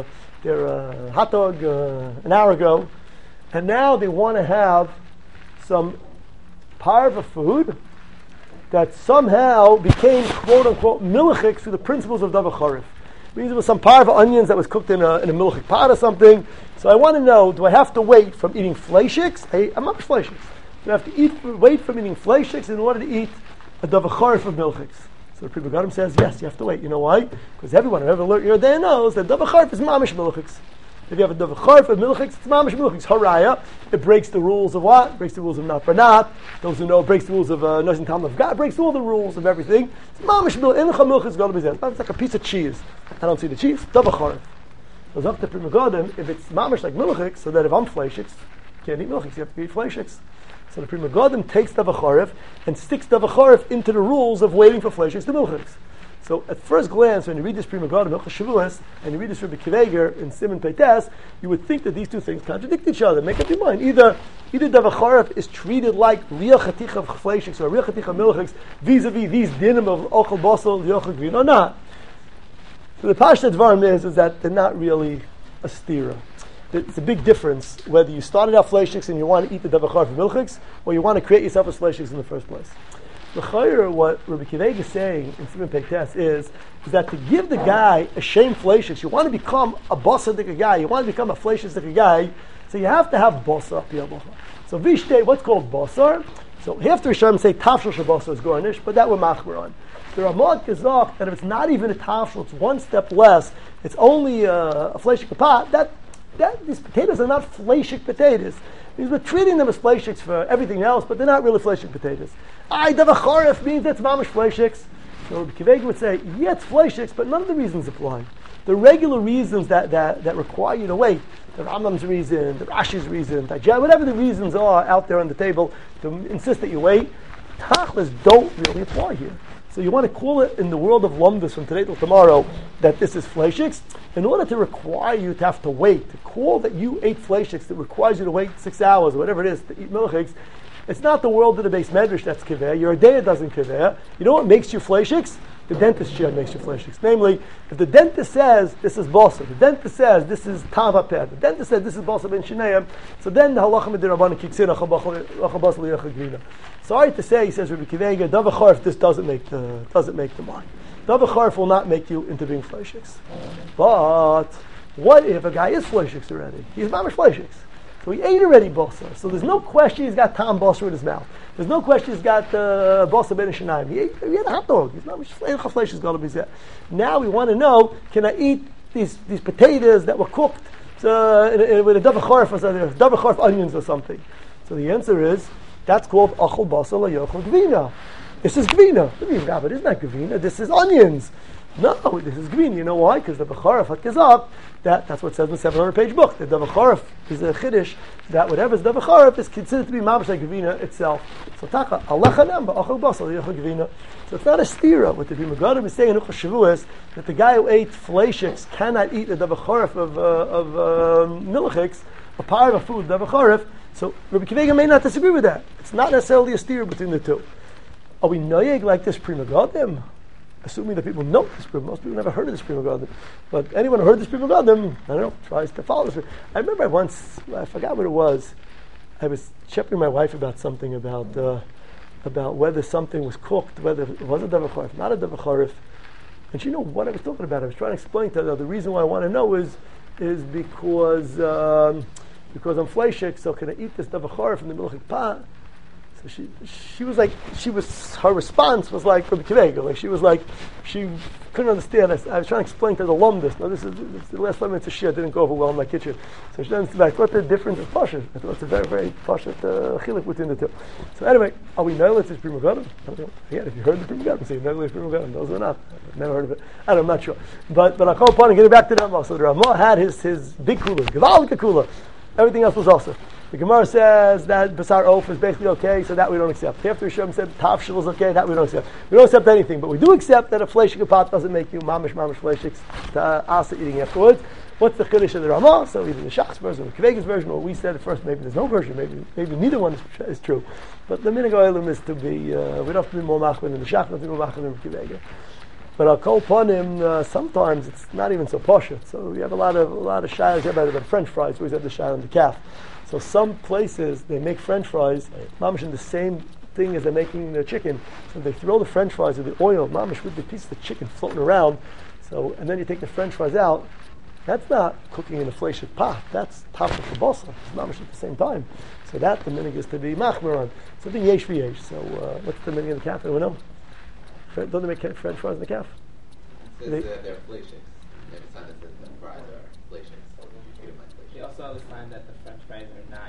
hot dog an hour ago, and now they want to have some parva food that somehow became quote unquote milchik through the principles of davar charif. Means there was some parva onions that was cooked in a milchik pot or something. So I want to know: do I have to wait from eating fleishiks? I'm not fleishiks. Do I have to wait from eating fleishiks in order to eat a davar charif of milchiks? So the Pri Megadim says, yes, you have to wait. You know why? Because everyone who ever learned your day knows that davar charif is mamish milchiks. If you have a davar charif of milchiks, it's mamish milchiks. Haraya, it breaks the rules of what? It breaks the rules of not for not. Those who know, it breaks the rules of nothing tam of God. It breaks all the rules of everything. It's mamish milchiks. It's going to be there. It's like a piece of cheese. I don't see the cheese. Davar charif. So it's up to Pri Megadim, if it's mamish like milchiks, so that if I'm fleishiks, you can't eat milchiks. You have to eat fleishiks. So the Pri Megadim takes davar charif and sticks davar charif into the rules of waiting for fleishiks to milchiks. So at first glance, when you read this Pri Megadim Hilchos Shavuos and you read this Rebbe Akiva Eiger in Siman Peites, you would think that these two things contradict each other. Make up your mind. Either davar charif is treated like real chaticha of fleishiks or real chaticha of milchiks vis-a-vis these dinim of ochel basel yochel gvin or not. So the pashta dvarim is that they're not really a stira. It's a big difference whether you started out fleishiks and you want to eat the davar charif of milchiks, or you want to create yourself as fleishiks in the first place. The chayr, what Rebbe Akiva Eiger is saying in Siman Peites is that to give the guy a shame fleishiks, you want to become a bosadik guy, you want to become a fleishiks guy, so you have to have basar piyabach. So vishtei, what's called basar? So after Rishonim say tafshel shabasar is garnish, but that we're machmer on. The Ramad Gezach that if it's not even a tafshel, it's one step less, it's only a fleishik pot, that these potatoes are not fleishik potatoes. Because we're treating them as fleishiks for everything else, but they're not really fleishik potatoes. Davar charif means that's mamish fleishiks. So Rebbe Akiva Eiger would say, yeah, it's fleishiks, but none of the reasons apply. The regular reasons that require you to wait, the Rambam's reason, the Rashi's reason, whatever the reasons are out there on the table to insist that you wait, tachlis don't really apply here. So you want to call it in the world of lumdus from today till tomorrow that this is fleishiks. In order to require you to have to wait, to call that you ate fleishiks that requires you to wait 6 hours or whatever it is to eat milchiks, it's not the world of the base medrash that's kiveh. Your day doesn't kiveh. You know what makes you fleishiks? The dentist chair makes you fleishiks. Namely, if the dentist says this is bosa, the dentist says this is tava peh, the dentist says this is bosa ben shinayim, so then the halacha midirabbanan kicks in. Sorry to say, he says Rebbe Akiva Eiger, davar charif, this doesn't make the mind. Davar charif will not make you into being fleishiks. But what if a guy is fleishiks already? He's mamish fleishiks. So he ate already bosa. So there's no question he's got tam bosa in his mouth. There's no question he's got bosa ben shinayim. He had a hot dog. He's mamish fleishiks got to be there. Now we want to know: can I eat these potatoes that were cooked with a davar charif or something, davar charif onions or something? So the answer is that's called achol basal yochel gvina. This is gvina. What do you mean, Rabbi? This is not gvina. This is onions. No, this is gvina. You know why? Because the b'charif hakizab. That's what it says in the 700-page book. The davar charif is a chiddush that whatever is davar charif is considered to be mamash like gvina itself. So taka alachanam ba'achol basal yochel gvina. So it's not a stira. What the Pri Megadim is saying in Hilchos Shavuos that the guy who ate fleishiks cannot eat the davar charif of milchiks, a part of food davar charif. So Rebbe Akiva Eiger may not disagree with that. It's not necessarily a steer between the two. Are we noyeg like this Pri Megadim? Assuming that people know this Pri Megadim. Most people never heard of this Pri Megadim. But anyone who heard this Pri Megadim, I don't know, tries to follow this. I remember once, I forgot what it was, I was checking my wife about something about whether something was cooked, whether it was a davar charif, not a davar charif. And she knew what I was talking about. I was trying to explain to her the reason why I want to know is because I'm fleishik, so can I eat this davar charif from the milchik pot? So her response was like Rabbi Akiva. Like she was like, she couldn't understand. I was trying to explain to the alumnus. Now this is the last 5 minutes of shit didn't go over well in my kitchen. So she doesn't understand. I thought the difference is Pasha. I thought it's a very, very Pasha chiluk between the two. So anyway, are we Neilitz is Prima Gadol? Again, if you heard the Prima Gadol, say Neilitz is Prima Gadol. Those are not. I've never heard of it. I'm not sure. But I'll call upon and getting back to the Ramah. So the Ramah had his big kula, Gevaldik kula. Everything else was also. The Gemara says that Basar Oaf is basically okay, so that we don't accept. After Hashem said Tavshil is okay, that we don't accept. We don't accept anything, but we do accept that a fleshik pot doesn't make you mamish fleshiks to asa eating afterwards. What's the chiddush of the Ramah? So either the Shach's version or the Kvega's version, or we said at first maybe there's no version, maybe neither one is true. But the minhag oilam is to be, we don't have to be more machmir than the Shach, not to be more machmir than the Kvega. But I'll call upon him. Sometimes it's not even so poshet. So we have a lot of shaylas about French fries. We always have the shayla on the calf. So some places they make French fries, mamish in the same thing as they're making the chicken. So they throw the French fries with the oil, mamish with the piece of the chicken floating around. So and then you take the French fries out. That's not cooking in a fleshik pot. That's top of the bossa. It's mamish at the same time. So that the minhag is to be machmir on. So the yesh v'yesh. So what's the minhag of the calf? Anyone know? Don't they make French fries in the calf? It says they're flesheks. They have a sign that says the fries are flesheks. They also have a sign that the French fries are not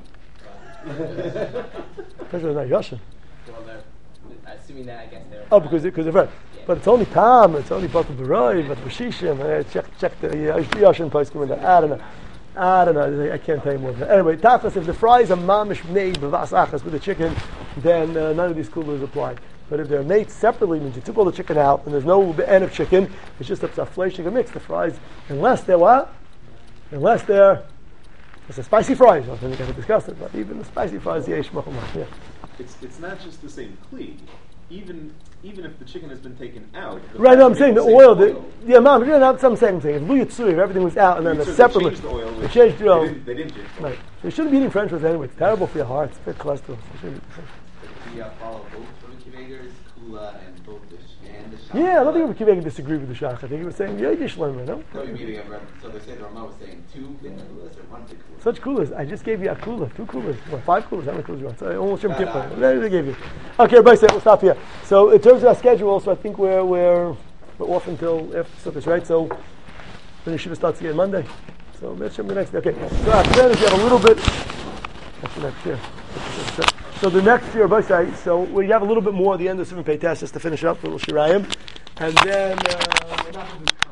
yashan. French fries are not yashan. Well, they're assuming that I guess they're. Oh, because they're French. Yeah. But it's only tam. It's only part of the roy. But b'shishim. Check the yashan place coming down. I don't know. I can't tell you more than that. Anyway, tafas. If the fries are mamish made b'vas achas with the chicken, then none of these coolers apply. But if they're made separately, means you took all the chicken out and there's no end of chicken, it's just a flesh and mix the fries, unless they're what? Unless they're it's a spicy fries. I don't think I can discuss it, but even the spicy fries, yeah. It's not just the same kli. Even if the chicken has been taken out. Right, no, I'm saying the oil. Mom, that's what I'm saying. If Luyatsu, if everything was out and then separately. They changed the oil. They didn't change the oil. Right. So you shouldn't be eating French fries anyway. It's terrible for your heart. It's bad cholesterol. Follow both from the Kivegas, Kula, and both the Shach. Yeah, I don't think Rabbi Akiva disagreed with the Shach. I think he was saying Yodish Lemmer, no? So they say the Ramah was saying 2 big Kulas or 1 big Kula? Such coolers. I just gave you a cooler, 2 coolers, 5 coolers. How many coolers you want? So almost Yom Kippur. They gave you. Okay, everybody, we'll stop here. So in terms of our schedule, so I think we're off until after Sukkot, right? So then the Yeshiva starts again Monday. So let's jump to the next day. Okay. So our plan is you have a little bit. That's the next year. So the next year, so we have a little bit more at the end of Simon Pei Test just to finish up, a little Shirayim, and then we're not going to do